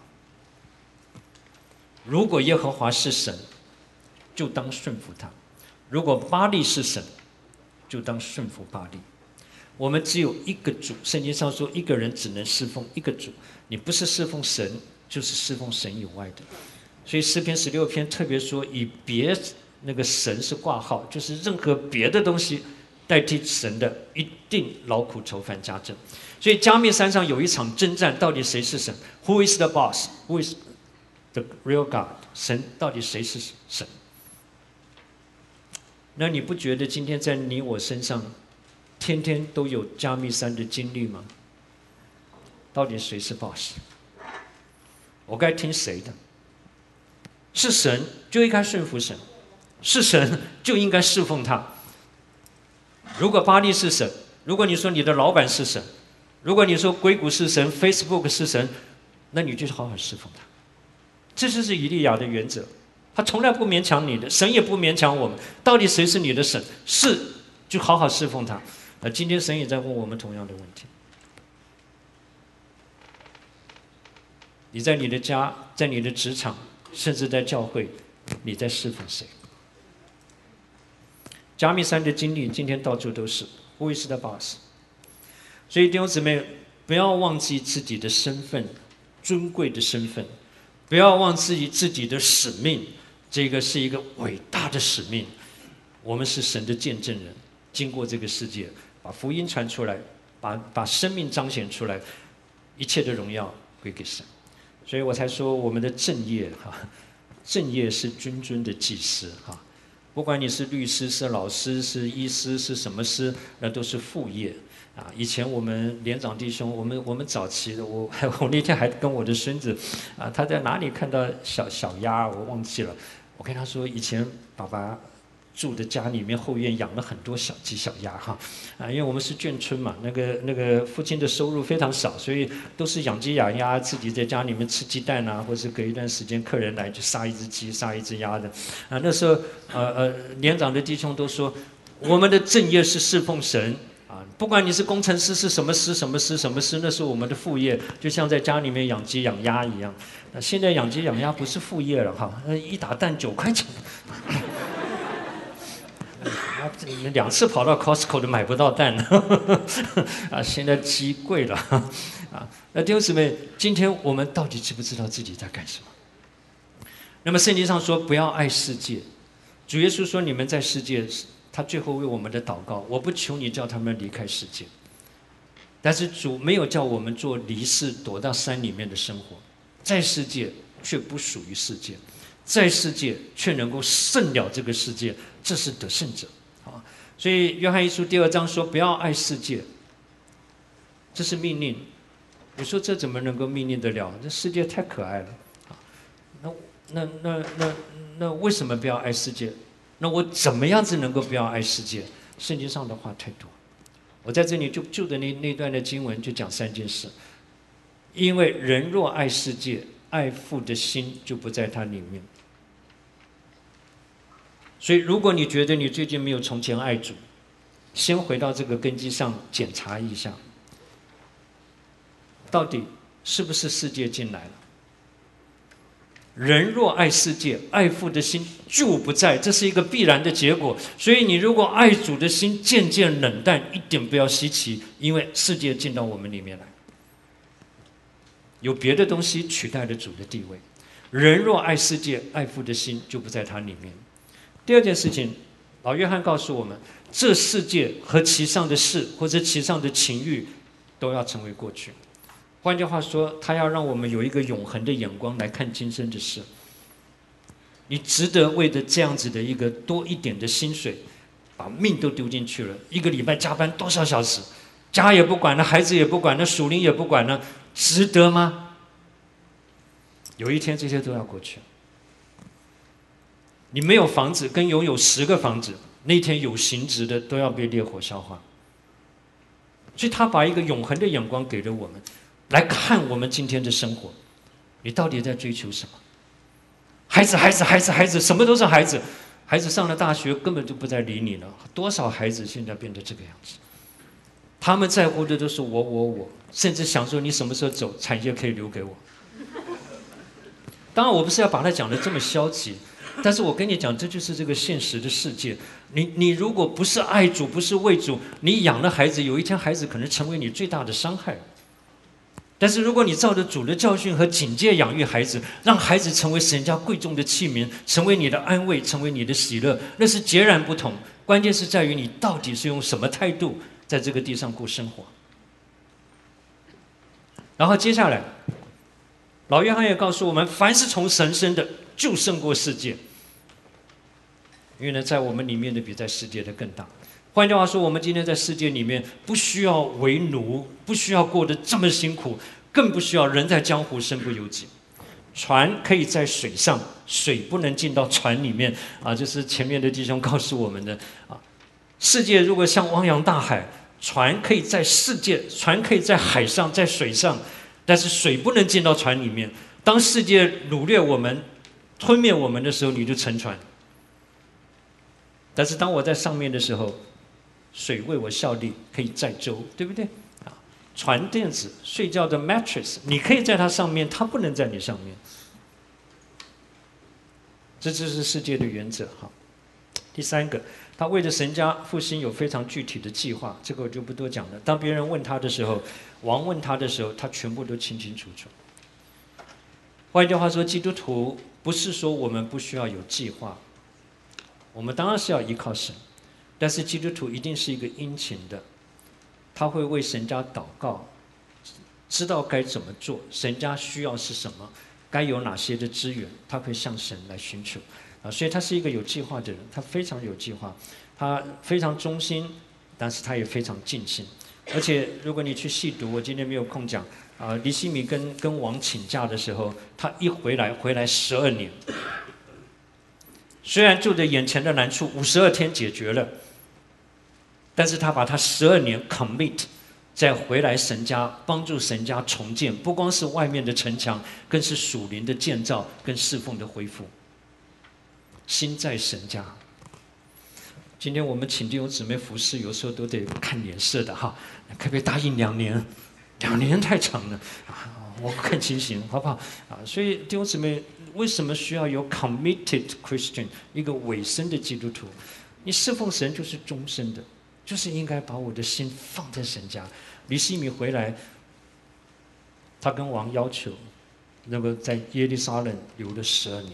A: 如果耶和华是神，就当顺服他；如果巴力是神，就当顺服巴力。我们只有一个主，圣经上说一个人只能侍奉一个主，你不是侍奉神，就是侍奉神以外的。所以诗篇十六篇特别说，以别那个神是挂号，就是任何别的东西代替神的，一定劳苦愁烦加增。所以加密山上有一场征战，到底谁是神 ？Who is the boss? Who is the real God? 神到底谁是神？那你不觉得今天在你我身上，天天都有加密山的经历吗？到底谁是 boss？ 我该听谁的？是神就应该顺服神，是神就应该侍奉他。如果巴力是神，如果你说你的老板是神，如果你说硅谷是神 ，Facebook 是神，那你就好好侍奉他。这就是以利亚的原则。他从来不勉强你的，神也不勉强我们。到底谁是你的神？是，就好好侍奉他。呃，今天神也在问我们同样的问题。你在你的家，在你的职场，甚至在教会，你在侍奉谁？加密山的经历，今天到处都是 Who is the boss？ 所以弟兄姊妹，不要忘记自己的身份，尊贵的身份，不要忘记自己的使命。这个是一个伟大的使命，我们是神的见证人，经过这个世界，把福音传出来，把把生命彰显出来，一切的荣耀归给神。所以我才说，我们的正业哈，正业是君尊的祭司哈。不管你是律师、是老师、是医师、是什么师，那都是副业啊。以前我们连长弟兄，我们我们早期的，我我那天还跟我的孙子啊，他在哪里看到小小鸭，我忘记了。我跟他说，以前爸爸住的家里面后院养了很多小鸡小鸭哈，啊，因为我们是眷村嘛，那个那个父亲的收入非常少，所以都是养鸡养鸭，自己在家里面吃鸡蛋啊，或是隔一段时间客人来就杀一只鸡杀一只鸭的，啊，那时候呃呃年长的弟兄都说，我们的正业是侍奉神。啊，不管你是工程师是什么师什么师什么师，那是我们的副业，就像在家里面养鸡养鸭一样。那现在养鸡养鸭不是副业了哈，一打蛋九块钱，两次跑到 Costco 都买不到蛋啊！现在鸡贵了啊！那弟兄姊妹，今天我们到底知不知道自己在干什么？那么圣经上说不要爱世界，主耶稣说你们在世界。他最后为我们的祷告，我不求你叫他们离开世界，但是主没有叫我们做离世躲到山里面的生活，在世界却不属于世界，在世界却能够胜了这个世界，这是得胜者啊！所以约翰一书第二章说不要爱世界，这是命令。你说这怎么能够命令得了？这世界太可爱了啊！那那那那那为什么不要爱世界？那我怎么样子能够不要爱世界？圣经上的话太多，我在这里就就的那那段的经文就讲三件事。因为人若爱世界，爱父的心就不在他里面。所以如果你觉得你最近没有从前爱主，先回到这个根基上检查一下，到底是不是世界进来了？人若爱世界，爱父的心就不在，这是一个必然的结果。所以你如果爱主的心渐渐冷淡，一点不要稀奇，因为世界进到我们里面来，有别的东西取代了主的地位。人若爱世界，爱父的心就不在他里面。第二件事情，老约翰告诉我们，这世界和其上的事或者其上的情欲都要成为过去。换句话说，他要让我们有一个永恒的眼光来看今生的事。你值得为着这样子的一个多一点的薪水，把命都丢进去了，一个礼拜加班多少小时，家也不管了，孩子也不管了，属灵也不管了，值得吗？ 有一天这些都要过去。你没有房子，跟拥有十个房子，那天有形质的都要被烈火消化。所以他把一个永恒的眼光给了我们，来看我们今天的生活，你到底在追求什么？孩子，孩子，孩子，孩子，什么都是孩子。孩子上了大学，根本就不再理你了。多少孩子现在变得这个样子？他们在乎的都是我，我，我，甚至想说你什么时候走，产业可以留给我。当然，我不是要把它讲得这么消极，但是我跟你讲，这就是这个现实的世界。你你如果不是爱主，不是为主，你养了孩子，有一天孩子可能成为你最大的伤害。但是如果你照着主的教训和警戒养育孩子，让孩子成为神家贵重的器皿，成为你的安慰，成为你的喜乐，那是截然不同。关键是在于你到底是用什么态度在这个地上过生活。然后接下来，老约翰也告诉我们，凡是从神生的，就胜过世界。因为呢，在我们里面的比在世界的更大。换句话说，我们今天在世界里面不需要为奴，不需要过得这么辛苦，更不需要人在江湖身不由己。船可以在水上，水不能进到船里面啊，这是前面的弟兄告诉我们的啊。世界如果像汪洋大海，船可以在世界，船可以在海上，在水上，但是水不能进到船里面。当世界掳掠我们、吞灭我们的时候，你就沉船。但是当我在上面的时候，水为我效力，可以载舟，对不对？啊，船垫子、睡觉的 mattress， 你可以在它上面，它不能在你上面。这就是世界的原则。哈，第三个，他为了神家复兴有非常具体的计划，这个我就不多讲了。当别人问他的时候，王问他的时候，他全部都清清楚楚。换句话说，基督徒不是说我们不需要有计划，我们当然是要依靠神。但是基督徒一定是一个殷勤的，他会为神家祷告，知道该怎么做，神家需要是什么，该有哪些的资源，他会向神来寻求啊。所以他是一个有计划的人，他非常有计划，他非常忠心，但是他也非常尽心。而且如果你去细读，我今天没有空讲啊，尼希米跟跟王请假的时候，他一回来回来十二年，虽然就着眼前的难处，五十二天解决了。但是他把他十二年 commit， 再回来神家，帮助神家重建，不光是外面的城墙，更是属灵的建造跟侍奉的恢复。心在神家。今天我们请弟兄姊妹服侍，有时候都得看脸色的哈，可不可以答应两年？两年太长了啊，我看情形好不好啊？所以弟兄姊妹，为什么需要有 committed Christian， 一个委身的基督徒？你侍奉神就是终身的。就是应该把我的心放在神家。尼希米回来，他跟王要求，那个在耶路撒冷留了十二年，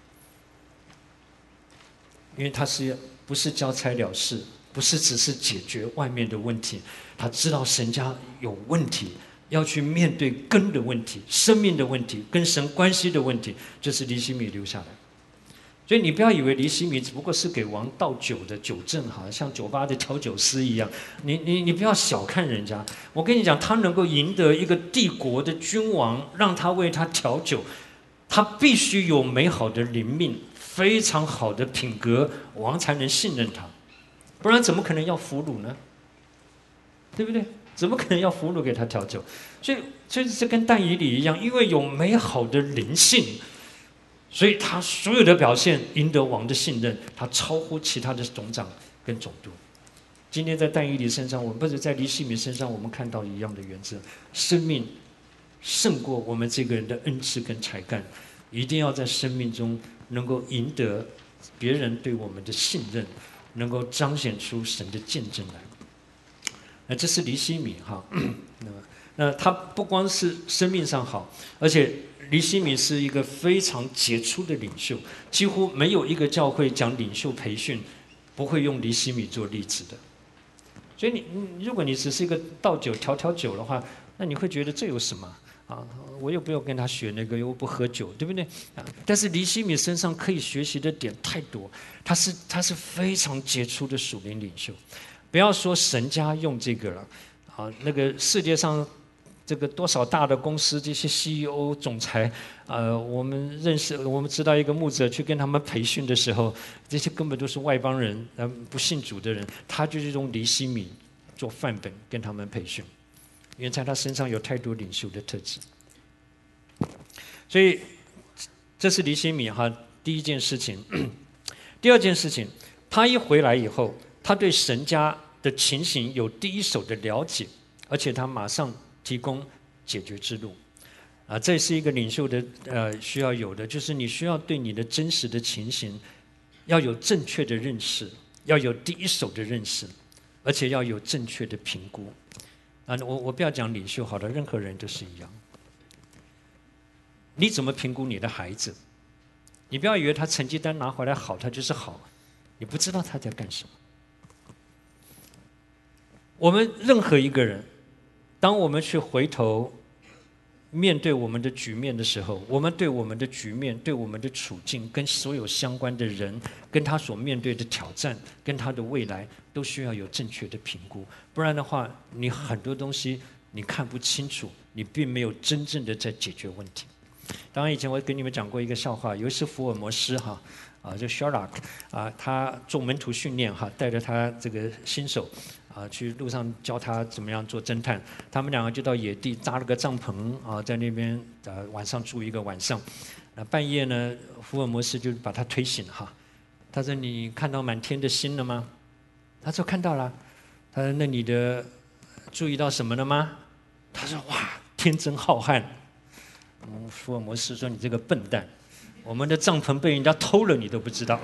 A: 因为他是不是交差了事，不是只是解决外面的问题，他知道神家有问题，要去面对根的问题、生命的问题、跟神关系的问题，就是尼希米留下来。所以你不要以为尼希米只不过是给王倒酒的酒政，好像像酒吧的调酒师一样。你你你不要小看人家。我跟你讲，他能够赢得一个帝国的君王，让他为他调酒，他必须有美好的灵命，非常好的品格，王才能信任他。不然怎么可能要俘虏呢？对不对？怎么可能要俘虏给他调酒？所以，所以这跟但以理一样，因为有美好的灵性。所以他所有的表现赢得王的信任，他超乎其他的总长跟总督。今天在但以理身上，我们不是在尼希米身上，我们看到一样的原则：生命胜过我们这个人的恩赐跟才干，一定要在生命中能够赢得别人对我们的信任，能够彰显出神的见证来。那这是尼希米哈，那么那他不光是生命上好，而且。尼希米是一个非常杰出的领袖，几乎没有一个教会讲领袖培训不会用尼希米做例子的。所以你，如果你只是一个倒酒调调酒的话，那你会觉得这有什么啊？我又不要跟他学那个，又不喝酒，对不对？啊，但是尼希米身上可以学习的点太多，他是他是非常杰出的属灵领袖。不要说神家用这个了，啊，那个世界上。 这个多少大的公司这些 C E O 总裁，呃，我们认识，我们知道一个牧者去跟他们培训的时候，这些根本都是外邦人，呃，不信主的人，他就是用尼希米做范本跟他们培训，因为在他身上有太多领袖的特质。所以这是尼希米哈第一件事情。第二件事情，他一回来以后，他对神家的情形有第一手的了解，而且他马上提供解决之路。啊，这是一个领袖的呃需要有的，就是你需要对你的真实的情形要有正确的认识，要有第一手的认识，而且要有正确的评估。啊，我我不要讲领袖好了，任何人都是一样。你怎么评估你的孩子？你不要以为他成绩单拿回来好，他就是好，你不知道他在干什么。我们任何一个人，当我们去回头面对我们的局面的时候，我们对我们的局面、对我们的处境，跟所有相关的人，跟他所面对的挑战，跟他的未来，都需要有正确的评估。不然的话，你很多东西你看不清楚，你并没有真正的在解决问题。当然，以前我给你们讲过一个笑话，有一次福尔摩斯哈啊，这 Sherlock 啊，他做门徒训练哈，带着他这个新手啊去路上教他怎么样做侦探。他们两个就到野地扎了个帐篷啊，在那边呃晚上住一个晚上。那半夜呢，福尔摩斯就把他推醒哈，他说：“你看到满天的星了吗？”他说：“看到了。”他说：“那你的注意到什么了吗？”他说：“哇，天真浩瀚。”嗯，福尔摩斯说：“你这个笨蛋，我们的帐篷被人家偷了，你都不知道。”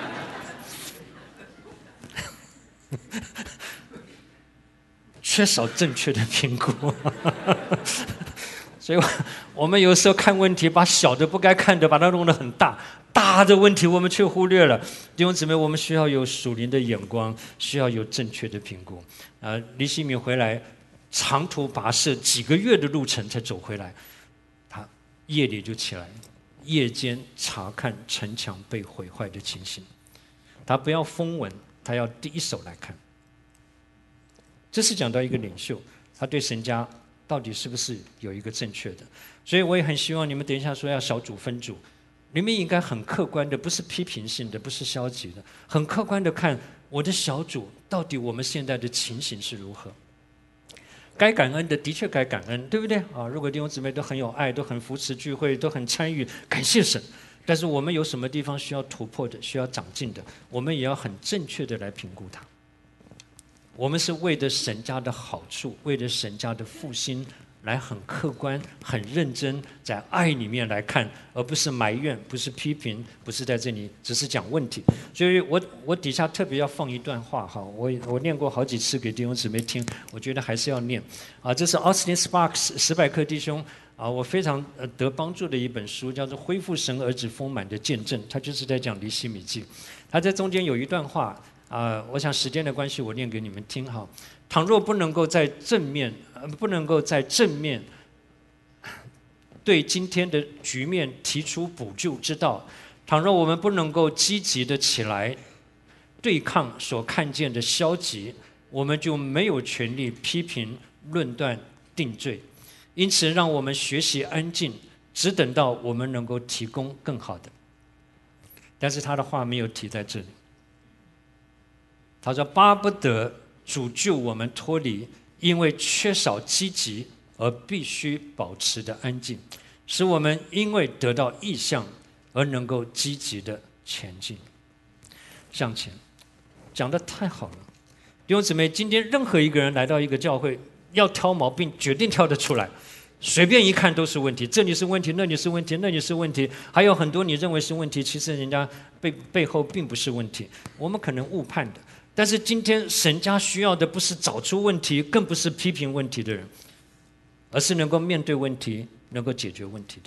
A: 缺少正确的评估，所以我们有时候看问题，把小的不该看的，把它弄得很大，大的问题我们却忽略了。弟兄姊妹，我们需要有属灵的眼光，需要有正确的评估。啊，尼希米回来，长途跋涉几个月的路程才走回来。他夜里就起来，夜间查看城墙被毁坏的情形。他不要风闻，他要第一手来看。这是讲到一个领袖，他对神家到底是不是有一个正确的？所以我也很希望你们等一下说要小组分组，你们应该很客观的，不是批评性的，不是消极的，很客观的看我的小组到底我们现在的情形是如何。该感恩的的确该感恩，对不对啊？如果弟兄姊妹都很有爱，都很扶持聚会，都很参与，感谢神。但是我们有什么地方需要突破的，需要长进的，我们也要很正确的来评估它。我们是为了神家的好处，为了神家的复兴，来很客观、很认真，在爱里面来看，而不是埋怨，不是批评，不是在这里只是讲问题。所以我我底下特别要放一段话哈，我我念过好几次给弟兄姊妹听，我觉得还是要念啊。这是 Austin Sparks 史百克弟兄啊，我非常得帮助的一本书，叫做《恢复神儿子丰满的见证》，他就是在讲尼希米记。他在中间有一段话。啊、呃，我想时间的关系，我念给你们听哈。倘若不能够在正面，呃，不能够在正面对今天的局面提出补救之道，倘若我们不能够积极的起来对抗所看见的消极，我们就没有权利批评、论断、定罪。因此，让我们学习安静，只等到我们能够提供更好的。但是他的话没有提在这里。他说：“巴不得主救我们脱离因为缺少积极而必须保持的安静，使我们因为得到意向而能够积极的前进向前。”讲得太好了，弟兄姊妹，今天任何一个人来到一个教会，要挑毛病，决定挑得出来。随便一看都是问题，这里是问题，那里是问题，那里是问题，还有很多你认为是问题，其实人家背背后并不是问题，我们可能误判的。但是今天神家需要的不是找出问题，更不是批评问题的人，而是能够面对问题、能够解决问题的。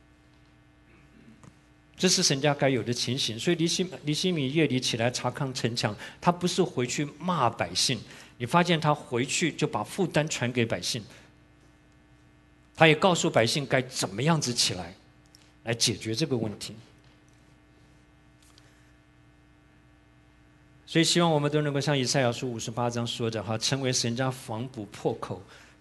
A: 这是神家该有的情形。所以尼希尼希米夜里起来查看城墙，他不是回去骂百姓，你发现他回去就把负担传给百姓，他也告诉百姓该怎么样子起来来解决这个问题。所以希望我们都能够像以赛亚书五十八章说的哈，成为神家防补破口、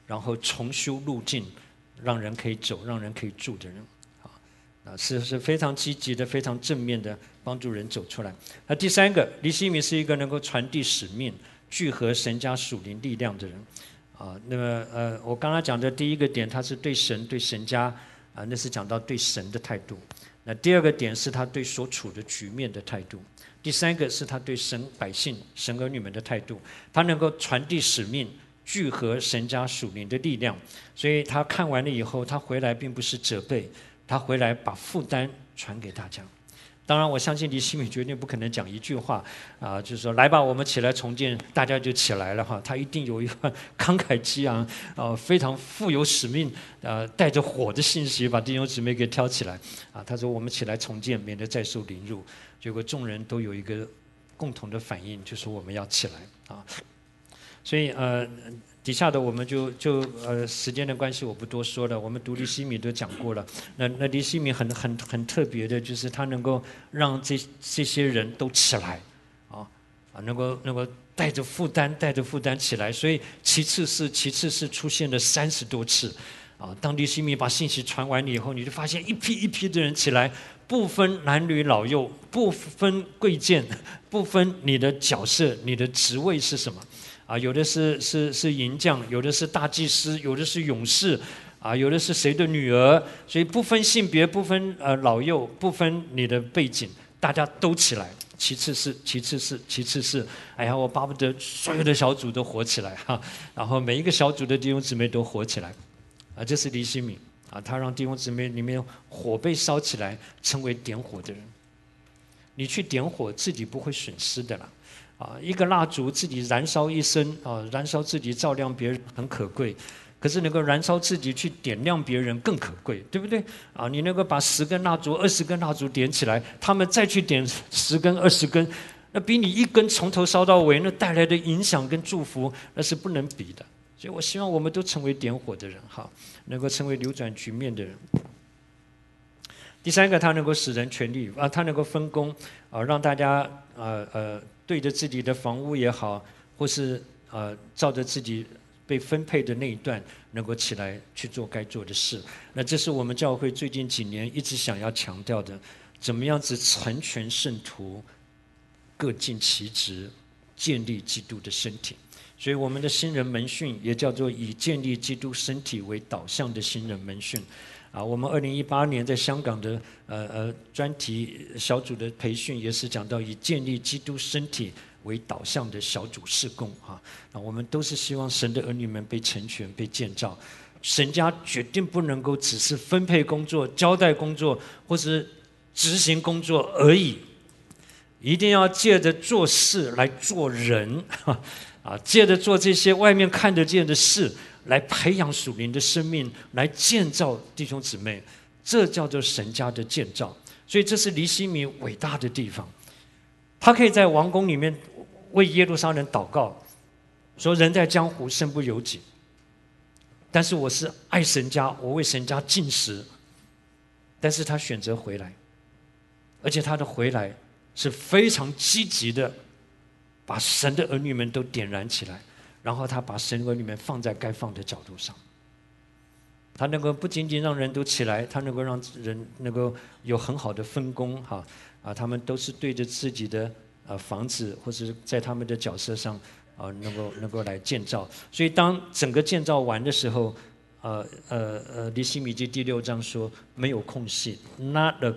A: 然后重修路径，让人可以走，让人可以住的人，啊，是是非常积极的、非常正面的帮助人走出来。那第三个，尼希米是一个能够传递使命、聚合神家属灵力量的人。啊，那么呃，我刚刚讲的第一个点，他是对神、对神家啊，那是讲到对神的态度。那第二个点是他对所处的局面的态度。第三个是他对神百姓、神儿女们的态度。他能够传递使命，聚合神家属灵的力量。所以他看完了以后，他回来并不是责备，他回来把负担传给大家。当然，我相信尼希米绝对不可能讲一句话啊，就是说来吧，我们起来重建，大家就起来了哈。他一定有一个慷慨激昂，啊，非常富有使命，呃，带着火的信息把弟兄姊妹给挑起来啊。他说：“我们起来重建，免得再受凌辱。”结果众人都有一个共同的反应，就是我们要起来啊。所以呃。底下的我们就就呃时间的关系我不多说了，我们读尼希米都讲过了。那那尼希米很很很特别的，就是他能够让这这些人都起来，啊啊，能够能够带着负担带着负担起来。所以其次是其次是出现了三十多次，啊，当尼希米把信息传完了以后，你就发现一批一批的人起来，不分男女老幼，不分贵贱，不分你的角色，你的职位是什么。啊，有的是是是银匠，有的是大祭司，有的是勇士，啊，有的是谁的女儿，所以不分性别，不分呃老幼，不分你的背景，大家都起来。其次是，其次是，其次是，哎呀，我巴不得所有的小组都活起来哈，然后每一个小组的弟兄姊妹都活起来，啊，这是尼希米啊，他让弟兄姊妹里面火被烧起来，成为点火的人。你去点火，自己不会损失的啦。啊，一个蜡烛自己燃烧一生啊，燃烧自己照亮别人很可贵，可是能够燃烧自己去点亮别人更可贵，对不对？啊，你能够把十根蜡烛、二十根蜡烛点起来，他们再去点十根、二十根，那比你一根从头烧到尾，那带来的影响跟祝福，那是不能比的。所以我希望我们都成为点火的人，哈，能够成为扭转局面的人。第三个，他能够使人全力啊，他能够分工啊，让大家呃呃。对着自己的房屋也好，或是呃照着自己被分配的那一段，能够起来去做该做的事。那这是我们教会最近几年一直想要强调的，怎么样子成全圣徒，各尽其职，建立基督的身体。所以我们的新人门训也叫做以建立基督身体为导向的新人门训。啊，我们二零一八年在香港的呃呃专题小组的培训，也是讲到以建立基督身体为导向的小组事工啊。那我们都是希望神的儿女们被成全、被建造。神家决定不能够只是分配工作、交代工作或是执行工作而已，一定要借着做事来做人啊，借着做这些外面看得见的事。来培养属灵的生命，来建造弟兄姊妹，这叫做神家的建造。所以这是尼希米伟大的地方，他可以在王宫里面为耶路撒冷祷告，说人在江湖身不由己，但是我是爱神家，我为神家尽食。但是他选择回来，而且他的回来是非常积极的，把神的儿女们都点燃起来。然后他把神儿女们放在该放的角度上，他能够不仅仅让人都起来，他能够让人能够有很好的分工哈啊，他们都是对着自己的呃房子或者在他们的角色上啊，能够能够来建造。所以当整个建造完的时候，呃呃呃，尼希米记第六章说没有空隙 ，not a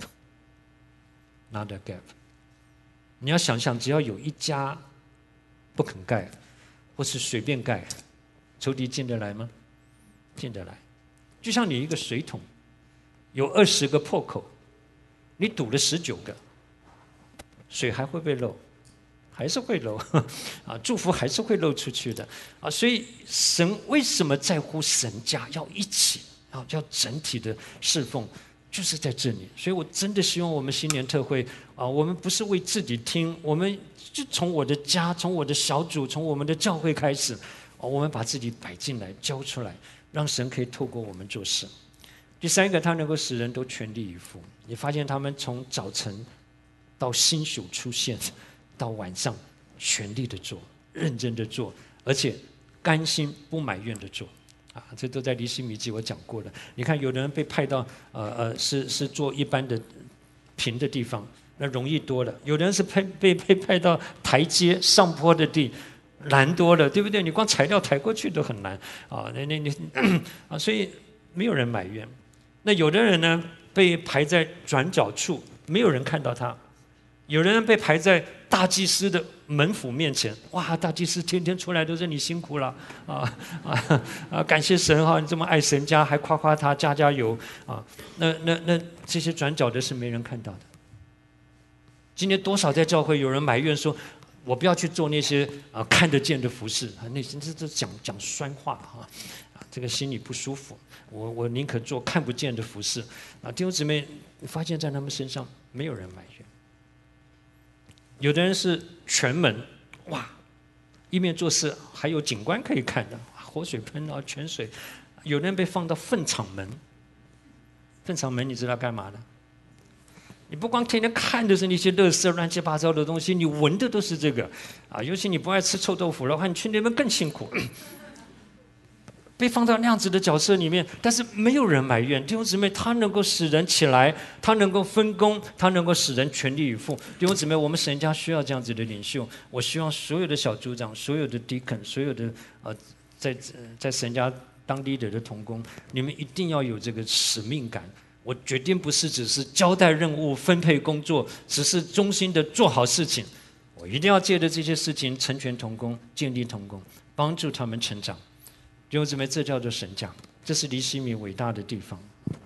A: gap，not a gap。你要想想，只要有一家不肯盖。或是随便盖，仇敌进得来吗？进得来。就像你一个水桶，有二十个破口，你堵了十九个，水还会不会漏？还是会漏啊！祝福还是会漏出去的啊！所以神为什么在乎神家要一起啊，要整体的侍奉，就是在这里。所以我真的希望我们新年特会啊，我们不是为自己听，我们。就从我的家，从我的小组，从我们的教会开始，我们把自己摆进来，交出来，让神可以透过我们做事。第三个，他能够使人都全力以赴。你发现他们从早晨到星宿出现，到晚上全力的做，认真的做，而且甘心不埋怨的做。 啊，这都在尼希米记我讲过了。你看，有的人被派到呃呃是是做一般的平的地方，那容易多了；有的人是派被被派到台阶上坡的地，难多了，对不对？你光材料抬过去都很难啊！那那你啊，所以没有人埋怨。那有的人呢，被排在转角处，没有人看到他；有的人被排在大祭司的门府面前，哇！大祭司天天出来都是你辛苦了啊啊啊！感谢神哈，你这么爱神家，还夸夸他，加加油啊！那那那这些转角的是没人看到的。今天多少在教会有人埋怨说，我不要去做那些啊看得见的服事，那这这讲讲酸话哈，啊这个心里不舒服。我我宁可做看不见的服事啊！弟兄姊妹，你发现在他们身上没有人埋怨。有的人是全门，哇，一面做事还有景观可以看的，活水喷啊，泉水。有的人被放到粪场门，粪场门你知道干嘛的？你不光天天看的是那些垃圾乱七八糟的东西，你闻的都是这个啊！尤其你不爱吃臭豆腐的话，你去那边更辛苦。被放到那样子的角色里面，但是没有人埋怨。弟兄姊妹，他能够使人起来，他能够分工，他能够使人全力以赴。弟兄姊妹，我们神家需要这样子的领袖。我希望所有的小组长、所有的 deacon、所有的呃，在在神家当 leader 的同工，你们一定要有这个使命感。我决定不是只是交代任务、分配工作，只是忠心的做好事情。我一定要借着这些事情成全同工、建立同工，帮助他们成长。弟兄姊妹，这叫做神家，这是尼希米伟大的地方。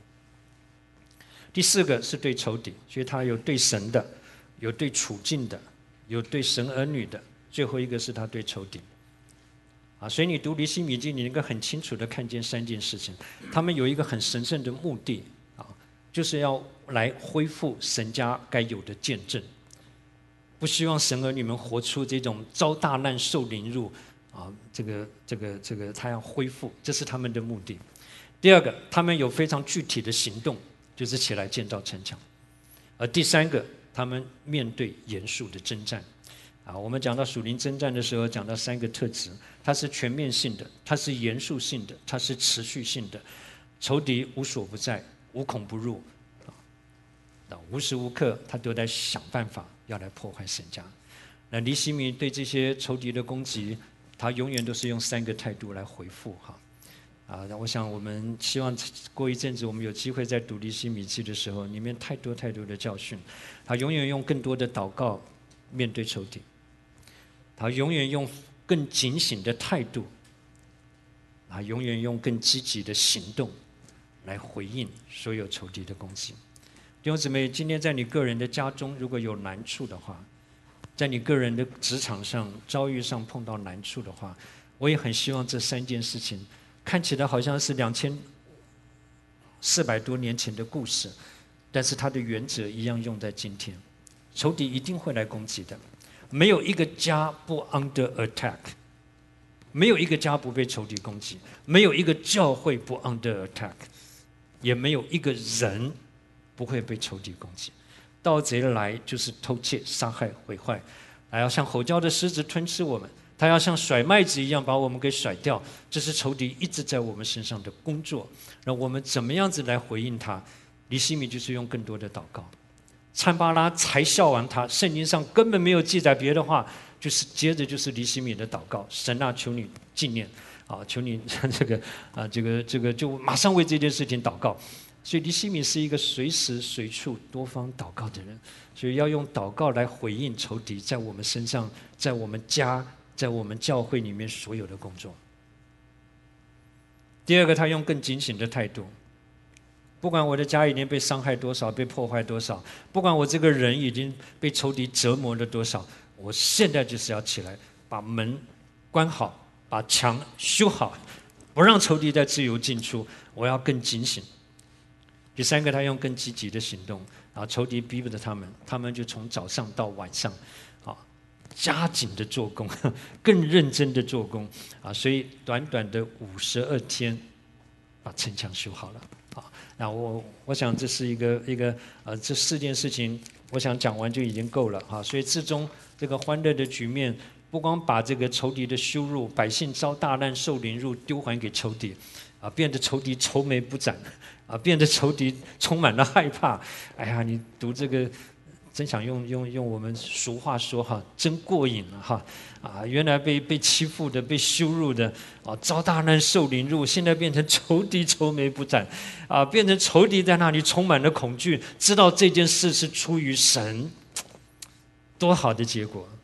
A: 第四个是对仇敌，所以他有对神的，有对处境的，有对神儿女的，最后一个是他对仇敌。啊，所以你读尼希米记，你能够很清楚的看见三件事情，他们有一个很神圣的目的啊，就是要来恢复神家该有的见证，不希望神儿女们活出这种遭大难受凌辱。啊，这个这个这个，他要恢复，这是他们的目的。第二个，他们有非常具体的行动，就是起来建造城墙。而第三个，他们面对严肃的征战。啊，我们讲到属灵征战的时候，讲到三个特质：它是全面性的，它是严肃性的，它是持续性的。仇敌无所不在，无孔不入，啊，无时无刻他都在想办法要来破坏神家。那尼希米对这些仇敌的攻击，他永远都是用三个态度来回复哈，啊，我想我们希望过一阵子我们有机会在读尼希米记的时候，里面太多太多的教训。他永远用更多的祷告面对仇敌，他永远用更警醒的态度，他永远用更积极的行动来回应所有仇敌的攻击。弟兄姊妹，今天在你个人的家中如果有难处的话，在你个人的职场上遭遇上碰到难处的话，我也很希望这三件事情看起来好像是两千四百多年前的故事，但是它的原则一样用在今天。仇敌一定会来攻击的，没有一个家不 under attack， 没有一个家不被仇敌攻击，没有一个教会不 under attack， 也没有一个人不会被仇敌攻击。盗贼来就是偷窃、杀害、毁坏，还要像吼叫的狮子吞吃我们，他要像甩麦子一样把我们给甩掉。这是仇敌一直在我们身上的工作。那我们怎么样子来回应他？尼希米就是用更多的祷告。参巴拉才笑完他，圣经上根本没有记载别的话，就是接着就是尼希米的祷告：神啊，求你纪念啊，求你这个啊，这个这个就马上为这件事情祷告。所以尼希米是一个随时随处多方祷告的人，所以要用祷告来回应仇敌在我们身上、在我们家、在我们教会里面所有的工作。第二个，他用更警醒的态度，不管我的家已经被伤害多少、被破坏多少，不管我这个人已经被仇敌折磨了多少，我现在就是要起来把门关好，把墙修好，不让仇敌再自由进出，我要更警醒。第三个，他用更积极的行动，啊，仇敌逼不得他们，他们就从早上到晚上，啊，加紧的做工，更认真的做工，啊，所以短短的五十二天，把城墙修好了，啊，那我我想这是一个一个呃，这四件事情，我想讲完就已经够了，哈，所以至终这个欢乐的局面不光把这个仇敌的羞辱、百姓遭大难受凌辱丢还给仇敌，啊，变得仇敌愁眉不展，啊，变得仇敌充满了害怕。哎呀，你读这个，真想用用用我们俗话说哈，真过瘾了哈！啊，原来被被欺负的、被羞辱的，啊，遭大难受凌辱，现在变成仇敌愁眉不展，啊，变成仇敌在那里充满了恐惧，知道这件事是出于神，多好的结果！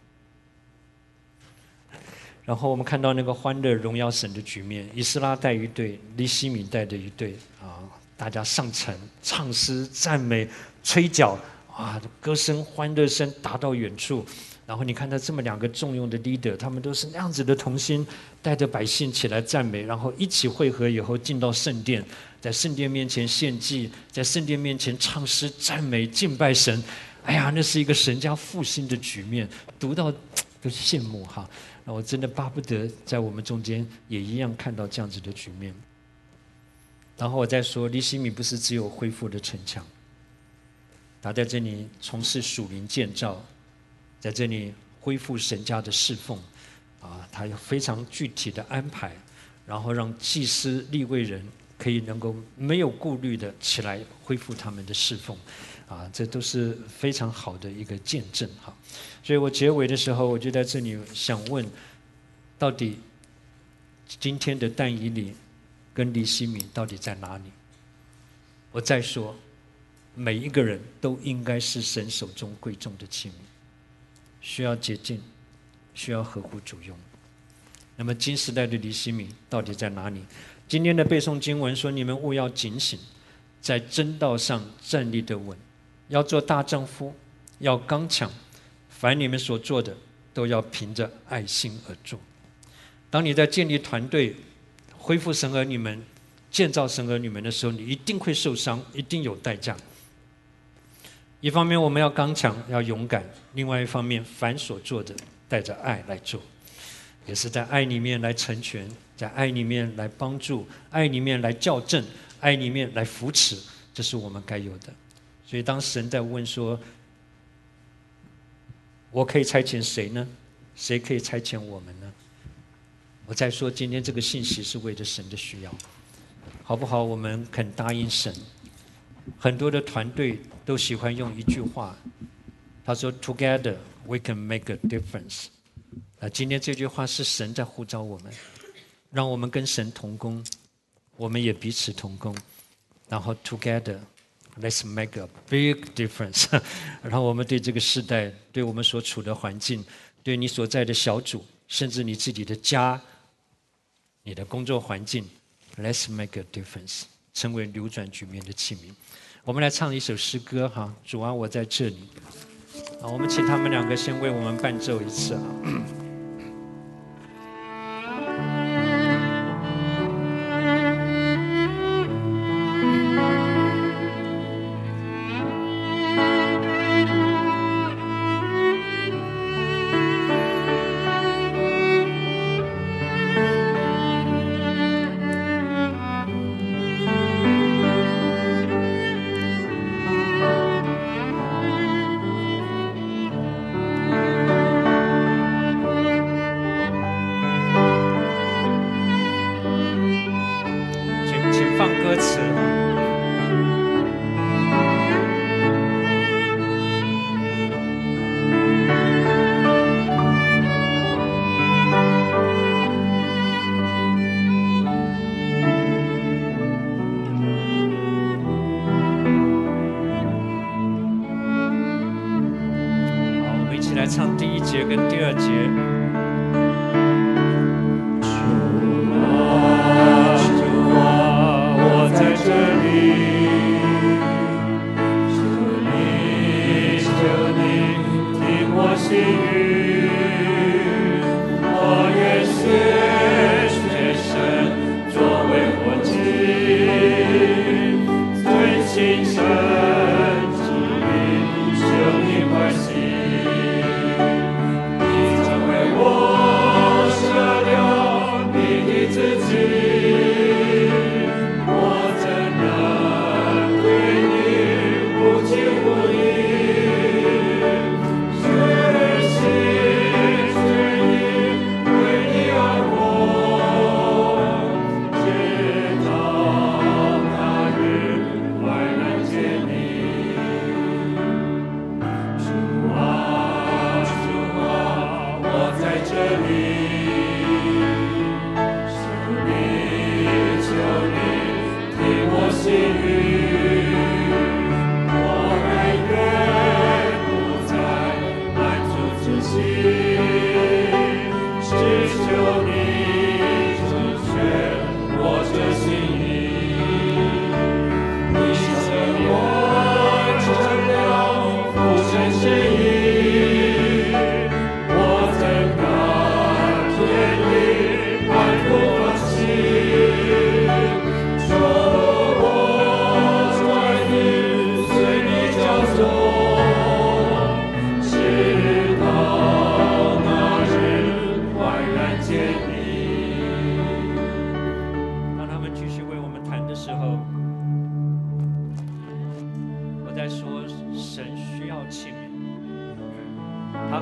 A: 然后我们看到那个欢乐荣耀神的局面，以斯拉带一队，尼希米带的一队啊，大家上城唱诗赞美吹角啊，歌声欢乐声达到远处。然后你看到这么两个重用的 leader， 他们都是那样子的同心，带着百姓起来赞美，然后一起会合以后进到圣殿，在圣殿面前献祭，在圣殿面前唱诗赞美敬拜神。哎呀，那是一个神家复兴的局面，读到都羡慕哈。我真的巴不得在我们中间也一样看到这样子的局面。然后我再说，尼希米不是只有恢复的城墙，他在这里从事属灵建造，在这里恢复神家的侍奉，啊，他有非常具体的安排，然后让祭司利未人可以能够没有顾虑的起来恢复他们的侍奉，啊，这都是非常好的一个见证哈。所以我结尾的时候，我就在这里想问，到底今天的但以理跟尼希米到底在哪里？我再说，每一个人都应该是神手中贵重的器皿，需要洁净，需要合乎主用。那么今时代的尼希米到底在哪里？今天的背诵经文说，你们务要警醒，在真道上站立得稳，要做大丈夫，要刚强，凡你们所做的都要凭着爱心而做。当你在建立团队、恢复神儿女们、建造神儿女们的时候，你一定会受伤，一定有代价。一方面我们要刚强，要勇敢；另外一方面，凡所做的带着爱来做，也是在爱里面来成全，在爱里面来帮助，爱里面来校正，爱里面来扶持，这是我们该有的。所以当神在问说，我可以差遣谁呢？谁可以差遣我们呢？我再说，今天这个信息是为了神的需要，好不好？我们肯答应神。很多的团队都喜欢用一句话，他说 Together we can make a difference。 啊，今天这句话是神在呼召我们，让我们跟神同工，我们也彼此同工，然后 Together let's make a big difference。 然后我们对这个世代，对我们所处的环境，对你所在的小组，甚至你自己的家，你的工作环境， let's make a difference， 成为扭转局面的器皿。我们来唱一首诗歌哈，主啊，我在这里。好，我们请他们两个先为我们伴奏一次啊。唱第一节跟第二节。主啊，主啊，我在这里，求你，求你听我心语，我愿学学神作为我祭，遵行神旨意，求你欢喜。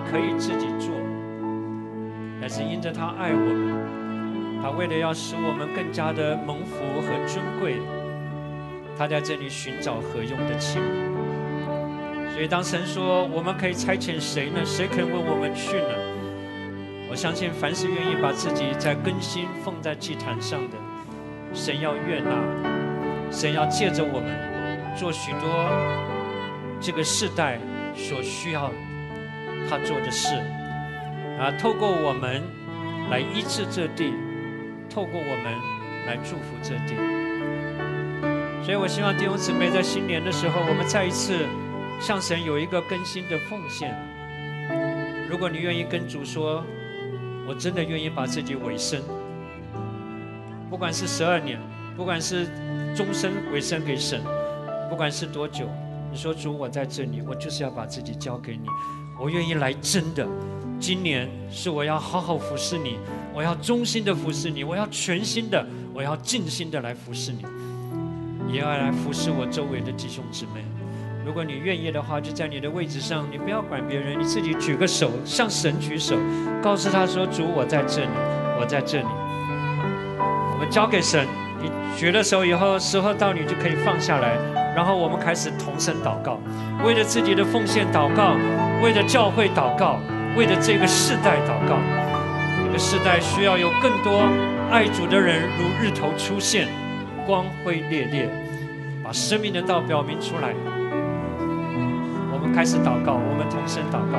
A: 可以自己做，但是因着他爱我们，他为了要使我们更加的蒙福和尊贵，他在这里寻找合用的器皿。所以当神说我们可以差遣谁呢？谁肯为我们去呢？我相信凡是愿意把自己在更新放在祭坛上的，神要悦纳，神要借着我们做许多这个世代所需要他做的事啊，透过我们来医治这地，透过我们来祝福这地。所以我希望弟兄姊妹在新年的时候，我们再一次向神有一个更新的奉献。如果你愿意跟主说，我真的愿意把自己委身，不管是十二年，不管是终身委身给神，不管是多久，你说主，我在这里，我就是要把自己交给你，我愿意来真的。今年是我要好好服侍你，我要忠心的服侍你，我要全心的，我要尽心的来服侍你，也要来服侍我周围的弟兄姊妹。如果你愿意的话，就在你的位置上，你不要管别人，你自己举个手，向神举手，告诉他说，主，我在这里，我在这里。我们交给神，你举了手以后，时候到你就可以放下来，然后我们开始同声祷告，为了自己的奉献祷告，为了教会祷告，为了这个世代祷告。这个世代需要有更多爱主的人如日头出现，光辉烈烈，把生命的道表明出来。我们开始祷告，我们同声祷告。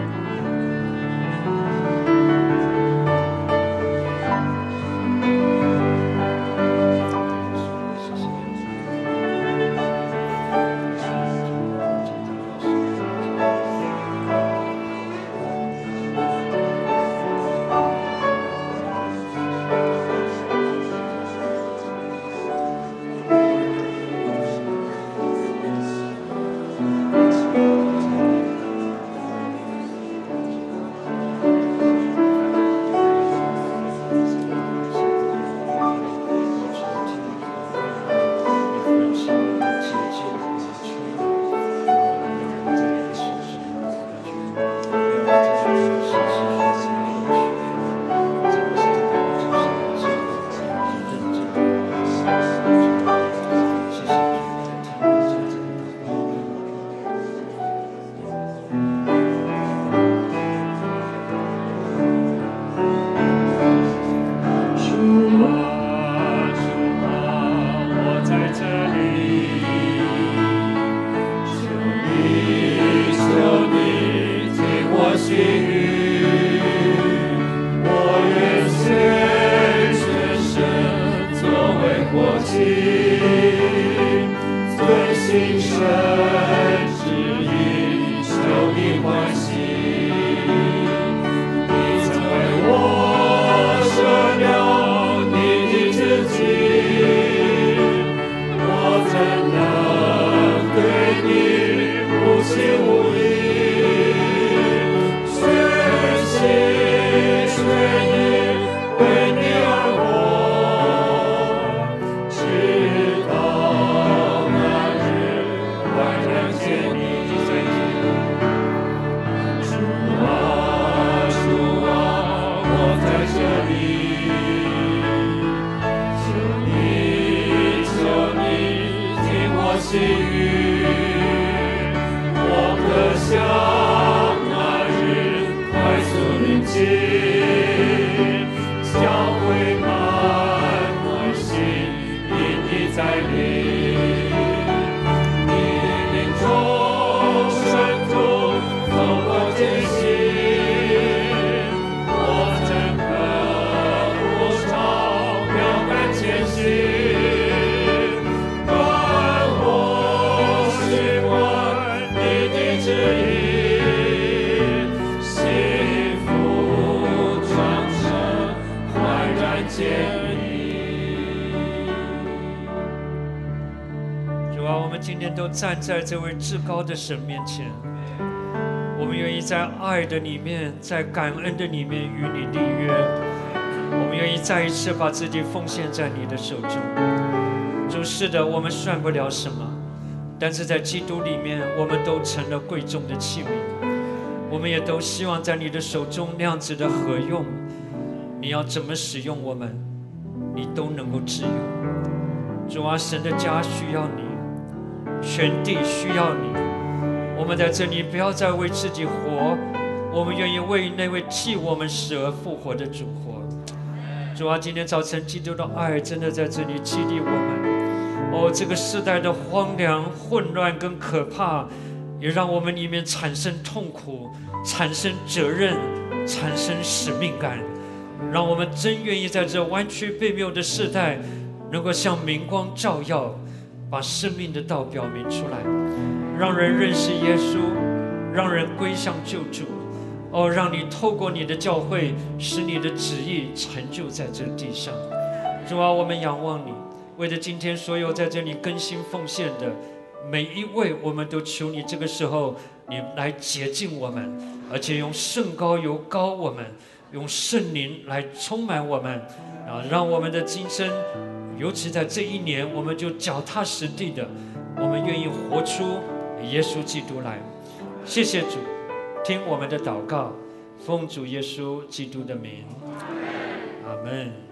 A: 站在这位至高的神面前，我们愿意在爱的里面，在感恩的里面与你立约。我们愿意再一次把自己奉献在你的手中。主，是的，我们算不了什么，但是在基督里面，我们都成了贵重的器皿。 我们也都希望在你的手中那样子的合用。你要怎么使用我们，你都能够自由。主啊，神的家需要你，全地需要你。我们在这里不要再为自己活，我们愿意为那位替我们死而复活的主活。主啊，今天早晨基督的爱真的在这里激励我们。哦，这个世代的荒凉、混乱跟可怕，也让我们里面产生痛苦，产生责任，产生使命感。让我们真愿意在这弯曲悖谬的世代，能够像明光照耀，把生命的道表明出来，让人认识耶稣，让人归向救主。哦，让你透过你的教会，使你的旨意成就在这地上。主啊，我们仰望你，为着今天所有在这里更新奉献的每一位，我们都求你这个时候你来洁净我们，而且用圣膏油膏我们，用圣灵来充满我们，啊，让我们的今生，尤其在这一年，我们就脚踏实地的，我们愿意活出耶稣基督来。谢谢主，听我们的祷告，奉主耶稣基督的名，阿们。